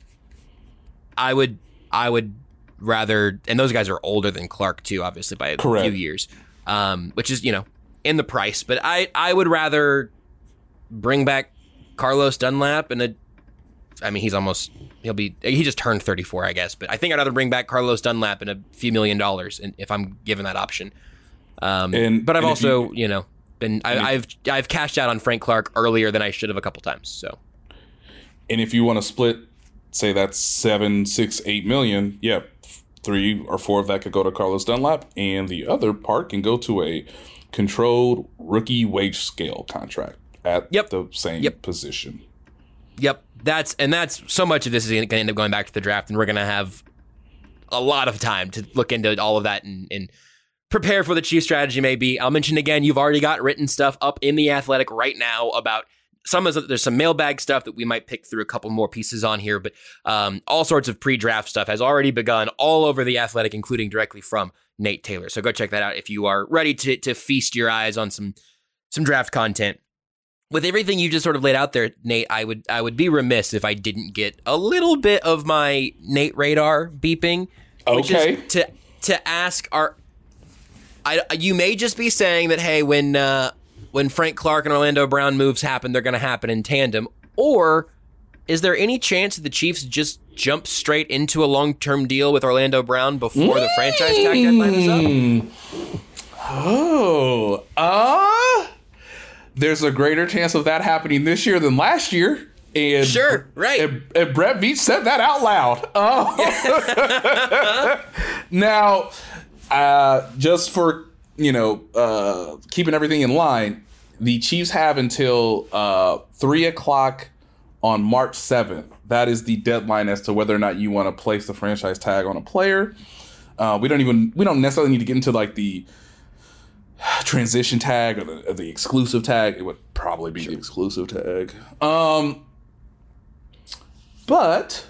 I would I would rather, and those guys are older than Clark too, obviously by a Correct. few years, um, which is you know. in the price, but I, I would rather bring back Carlos Dunlap and a, I mean, he's almost, he'll be, he just turned thirty-four, I guess, but I think I'd rather bring back Carlos Dunlap and a few million dollars and if I'm given that option. Um, and, but I've and also, you, you know, been, I, I've, I've cashed out on Frank Clark earlier than I should have a couple times. So, and if you want to split, say that's seven, six, eight million, yeah, three or four of that could go to Carlos Dunlap and the other part can go to a controlled rookie wage scale contract at yep. the same yep. position. Yep. That's and that's so much of this is going to end up going back to the draft, and we're going to have a lot of time to look into all of that and, and prepare for the Chiefs strategy maybe. I'll mention again, you've already got written stuff up in The Athletic right now about some of the, there's some mailbag stuff that we might pick through a couple more pieces on here, but um, all sorts of pre-draft stuff has already begun all over The Athletic, including directly from Nate Taylor. So go check that out if you are ready to to feast your eyes on some some draft content. With everything you just sort of laid out there, Nate, I would I would be remiss if I didn't get a little bit of my Nate radar beeping. Which okay. Is to to ask our, I you may just be saying that hey when uh, when Frank Clark and Orlando Brown moves happen, they're going to happen in tandem, or is there any chance that the Chiefs just jump straight into a long-term deal with Orlando Brown before mm. the franchise tag deadline is up? Oh, uh, there's a greater chance of that happening this year than last year. And sure, right. And, and Brett Veach said that out loud. Oh. Now, uh, just for, you know, uh, keeping everything in line, the Chiefs have until uh, three o'clock on March seventh. That is the deadline as to whether or not you want to place the franchise tag on a player. Uh, we don't even we don't necessarily need to get into like the transition tag or the, or the exclusive tag. It would probably be sure. the exclusive tag. Um, but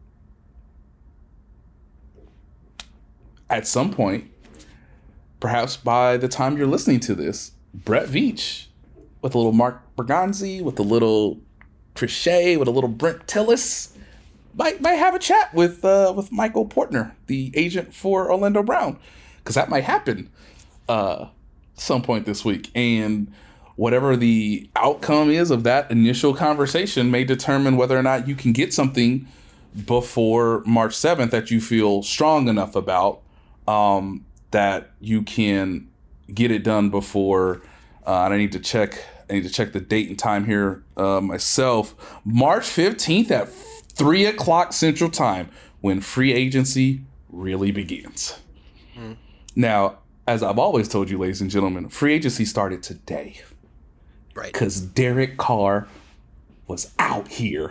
at some point, perhaps by the time you're listening to this, Brett Veach with a little Mark Berganzi, with a little Trichet, with a little Brent Tillis, might might have a chat with uh, with Michael Portner, the agent for Orlando Brown, because that might happen uh, some point this week. And whatever the outcome is of that initial conversation may determine whether or not you can get something before March seventh that you feel strong enough about, um, that you can get it done before. Uh, I need to check. I need to check the date and time here uh, myself. March fifteenth at three o'clock Central Time, when free agency really begins. Mm. Now, as I've always told you, ladies and gentlemen, free agency started today. Right. Because Derek Carr was out here.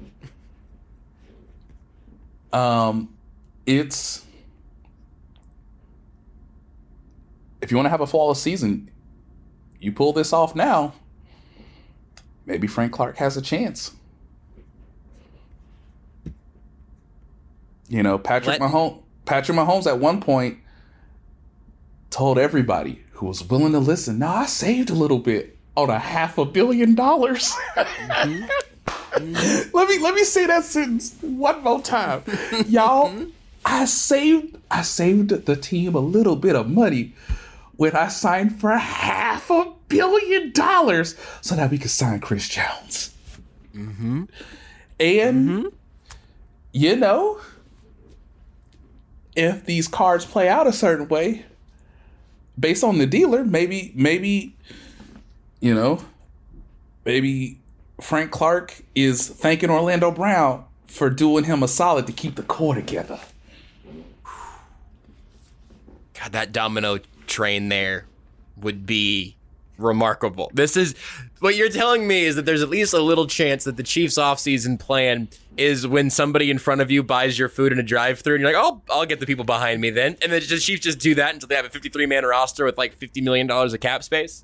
Um, it's... If you want to have a flawless season, you pull this off now, maybe Frank Clark has a chance. You know, Patrick Let- Mahomes, Patrick Mahomes at one point told everybody who was willing to listen, "No, I saved a little bit on a half a billion dollars." Mm-hmm. Mm-hmm. let me let me say that sentence one more time, y'all. I saved I saved the team a little bit of money when I signed for half a billion dollars so that we could sign Chris Jones. Mm-hmm. And, mm-hmm. you know, if these cards play out a certain way, based on the dealer, maybe, maybe, you know, maybe Frank Clark is thanking Orlando Brown for doing him a solid to keep the core together. God, that domino train there would be remarkable. This is what you're telling me is that there's at least a little chance that the Chiefs offseason plan is when somebody in front of you buys your food in a drive-thru and you're like, oh, I'll get the people behind me then. And then the Chiefs just do that until they have a fifty-three man roster with like fifty million dollars of cap space.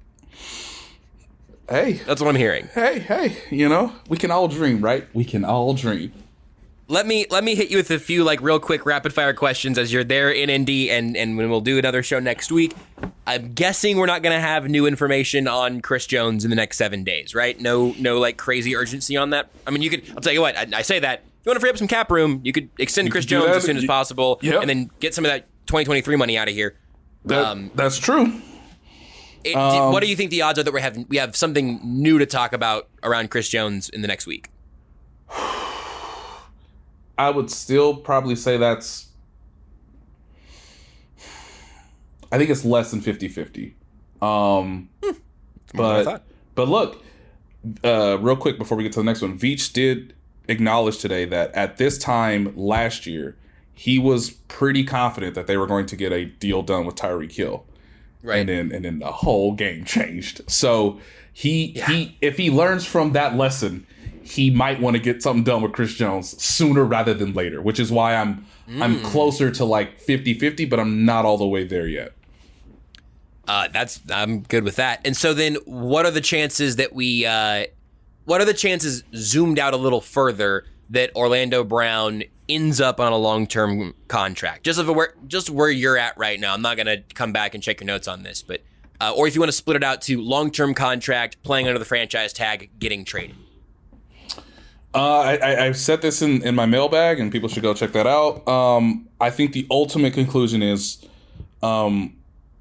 Hey. That's what I'm hearing. Hey, hey, you know, we can all dream, right? We can all dream. Let me let me hit you with a few like real quick rapid fire questions as you're there in Indy, and and when we'll do another show next week. I'm guessing we're not going to have new information on Chris Jones in the next seven days, right? No, no like crazy urgency on that. I mean, you could. I'll tell you what. I, I say that if you want to free up some cap room, you could extend you Chris Jones as soon as possible, yep. and then get some of that twenty twenty-three money out of here. That, um, that's true. It, um, what do you think the odds are that we have we have something new to talk about around Chris Jones in the next week? I would still probably say that's, I think it's less than fifty-fifty. Um, hmm. but, but look, uh, real quick before we get to the next one, Veach did acknowledge today that at this time last year, he was pretty confident that they were going to get a deal done with Tyreek Hill. Right. And then, and then the whole game changed. So he, yeah. he, if he learns from that lesson, he might want to get something done with Chris Jones sooner rather than later, which is why I'm mm. I'm closer to like fifty-fifty, but I'm not all the way there yet. Uh, that's I'm good with that. And so then what are the chances that we uh, what are the chances zoomed out a little further that Orlando Brown ends up on a long-term contract? Just of where just where you're at right now. I'm not going to come back and check your notes on this, but uh, or if you want to split it out to long-term contract, playing under the franchise tag, getting traded. Uh, I, I said this in, in my mailbag, and people should go check that out. Um, I think the ultimate conclusion is, um,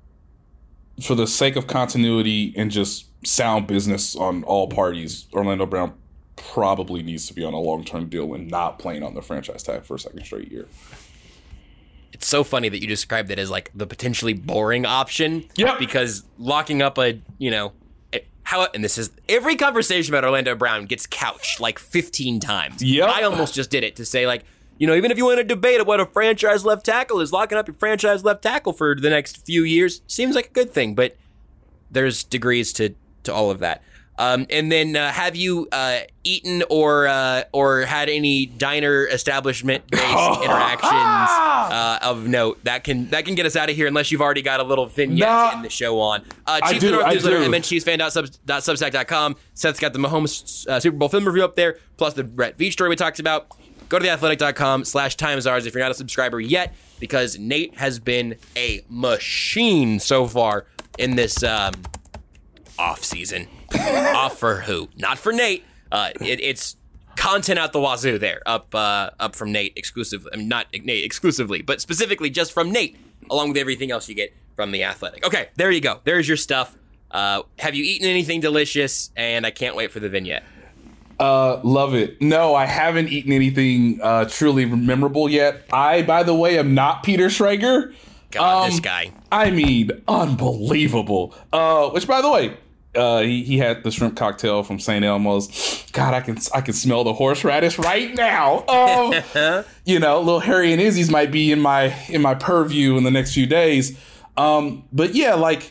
for the sake of continuity and just sound business on all parties, Orlando Brown probably needs to be on a long-term deal and not playing on the franchise tag for a second straight year. It's so funny that you described it as like the potentially boring option. Yeah. Because locking up a, you know, how, and this is every conversation about Orlando Brown gets couched like fifteen times. Yep. I almost just did it to say like, you know, even if you want to debate what a franchise left tackle is, locking up your franchise left tackle for the next few years seems like a good thing, but there's degrees to, to all of that. Um, and then uh, have you uh, eaten or uh, or had any diner establishment-based interactions uh, of note that can that can get us out of here unless you've already got a little vignette nah, to end the show on. Uh, I Chiefs do, North I newsletter, do. M N Chiefs fan dot substack dot com. Seth's got the Mahomes uh, Super Bowl film review up there, plus the Brett Veach story we talked about. Go to the athletic dot com slash times ours if you're not a subscriber yet, because Nate has been a machine so far in this um, off season. Off for who? Not for Nate. Uh, it, it's content out the wazoo there, up uh, up from Nate exclusively. I mean, not Nate exclusively, but specifically just from Nate, along with everything else you get from The Athletic. Okay, there you go. There's your stuff. Uh, have you eaten anything delicious? And I can't wait for the vignette. Uh, love it. No, I haven't eaten anything uh, truly memorable yet. I, by the way, am not Peter Schrager. God, um, this guy. I mean, unbelievable. Uh, which, by the way, Uh, he, he had the shrimp cocktail from Saint Elmo's. God, I can I can smell the horseradish right now. Um, you know, little Harry and Izzy's might be in my in my purview in the next few days. Um, but yeah, like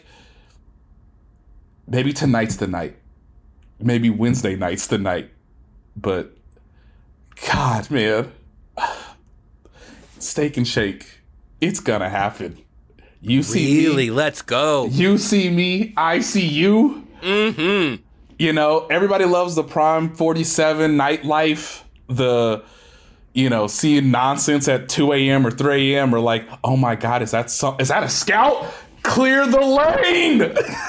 maybe tonight's the night. Maybe Wednesday night's the night. But God, man, Steak and Shake, it's gonna happen. You see really? me, Let's go. You see me, I see you. Mm-hmm. You know, everybody loves the Prime forty-seven nightlife, the, you know, seeing nonsense at two a.m. or three a.m. or like, oh my God, is that some, is that a scout? Clear the lane.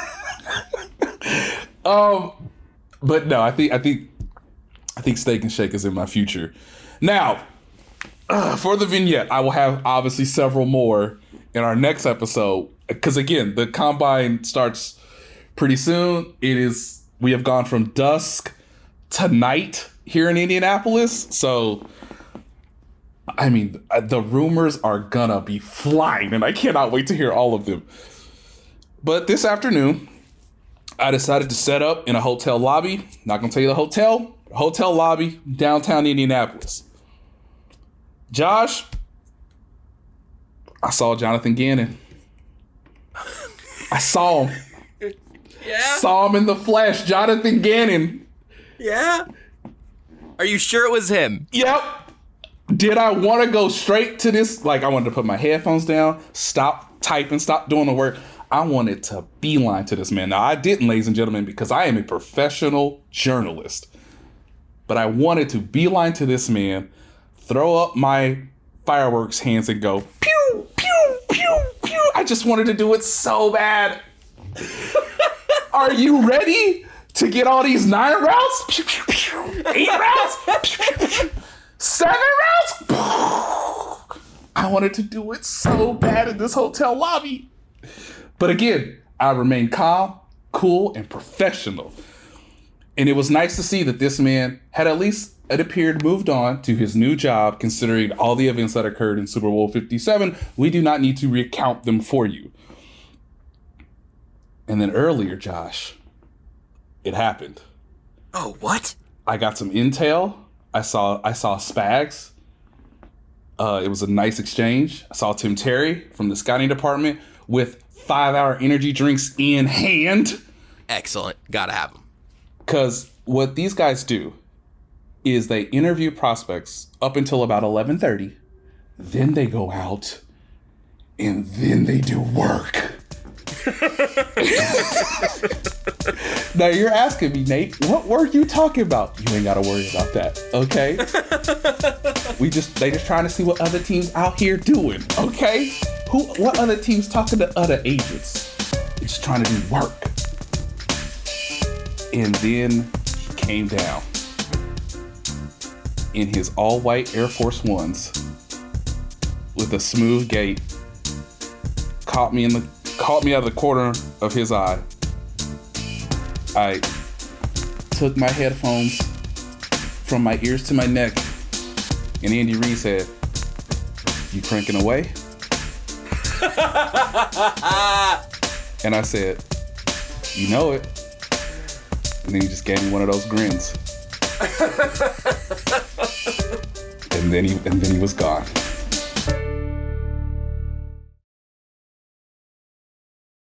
um, but no, I think I think I think Steak and Shake is in my future. Now, uh, for the vignette, I will have obviously several more in our next episode, because again, the combine starts pretty soon. It is, we have gone from dusk to night here in Indianapolis. So, I mean, the rumors are gonna be flying, and I cannot wait to hear all of them. But this afternoon, I decided to set up in a hotel lobby. Not gonna tell you the hotel, hotel lobby, downtown Indianapolis. Josh, I saw Jonathan Gannon. I saw him. Yeah. Saw him in the flesh, Jonathan Gannon. Yeah. Are you sure it was him? Yep. Did I want to go straight to this? Like, I wanted to put my headphones down, stop typing, stop doing the work. I wanted to beeline to this man. Now, I didn't, ladies and gentlemen, because I am a professional journalist. But I wanted to beeline to this man, throw up my fireworks hands and go, pew, pew, pew, pew. I just wanted to do it so bad. Are you ready to get all these nine rounds? Pew, pew, pew. Eight rounds? Pew, pew, pew. Seven rounds? I wanted to do it so bad in this hotel lobby. But again, I remained calm, cool, and professional. And it was nice to see that this man had at least, it appeared, moved on to his new job, considering all the events that occurred in Super Bowl fifty-seven. We do not need to recount them for you. And then earlier, Josh, it happened. Oh, what? I got some intel. I saw I saw Spags. Uh, it was a nice exchange. I saw Tim Terry from the scouting department with five-hour energy drinks in hand. Excellent. Gotta have them. Because what these guys do is they interview prospects up until about eleven thirty. Then they go out and then they do work. Now you're asking me, Nate, what work you talking about? You ain't gotta worry about that, okay? we just they just trying to see what other teams out here doing, okay? Who what other teams talking to other agents? They're just trying to do work. And then he came down in his all-white Air Force Ones with a smooth gait, caught me in the caught me out of the corner of his eye. I took my headphones from my ears to my neck, and Andy Reid said, "You cranking away?" And I said, "You know it." And then he just gave me one of those grins. and then he and then he was gone.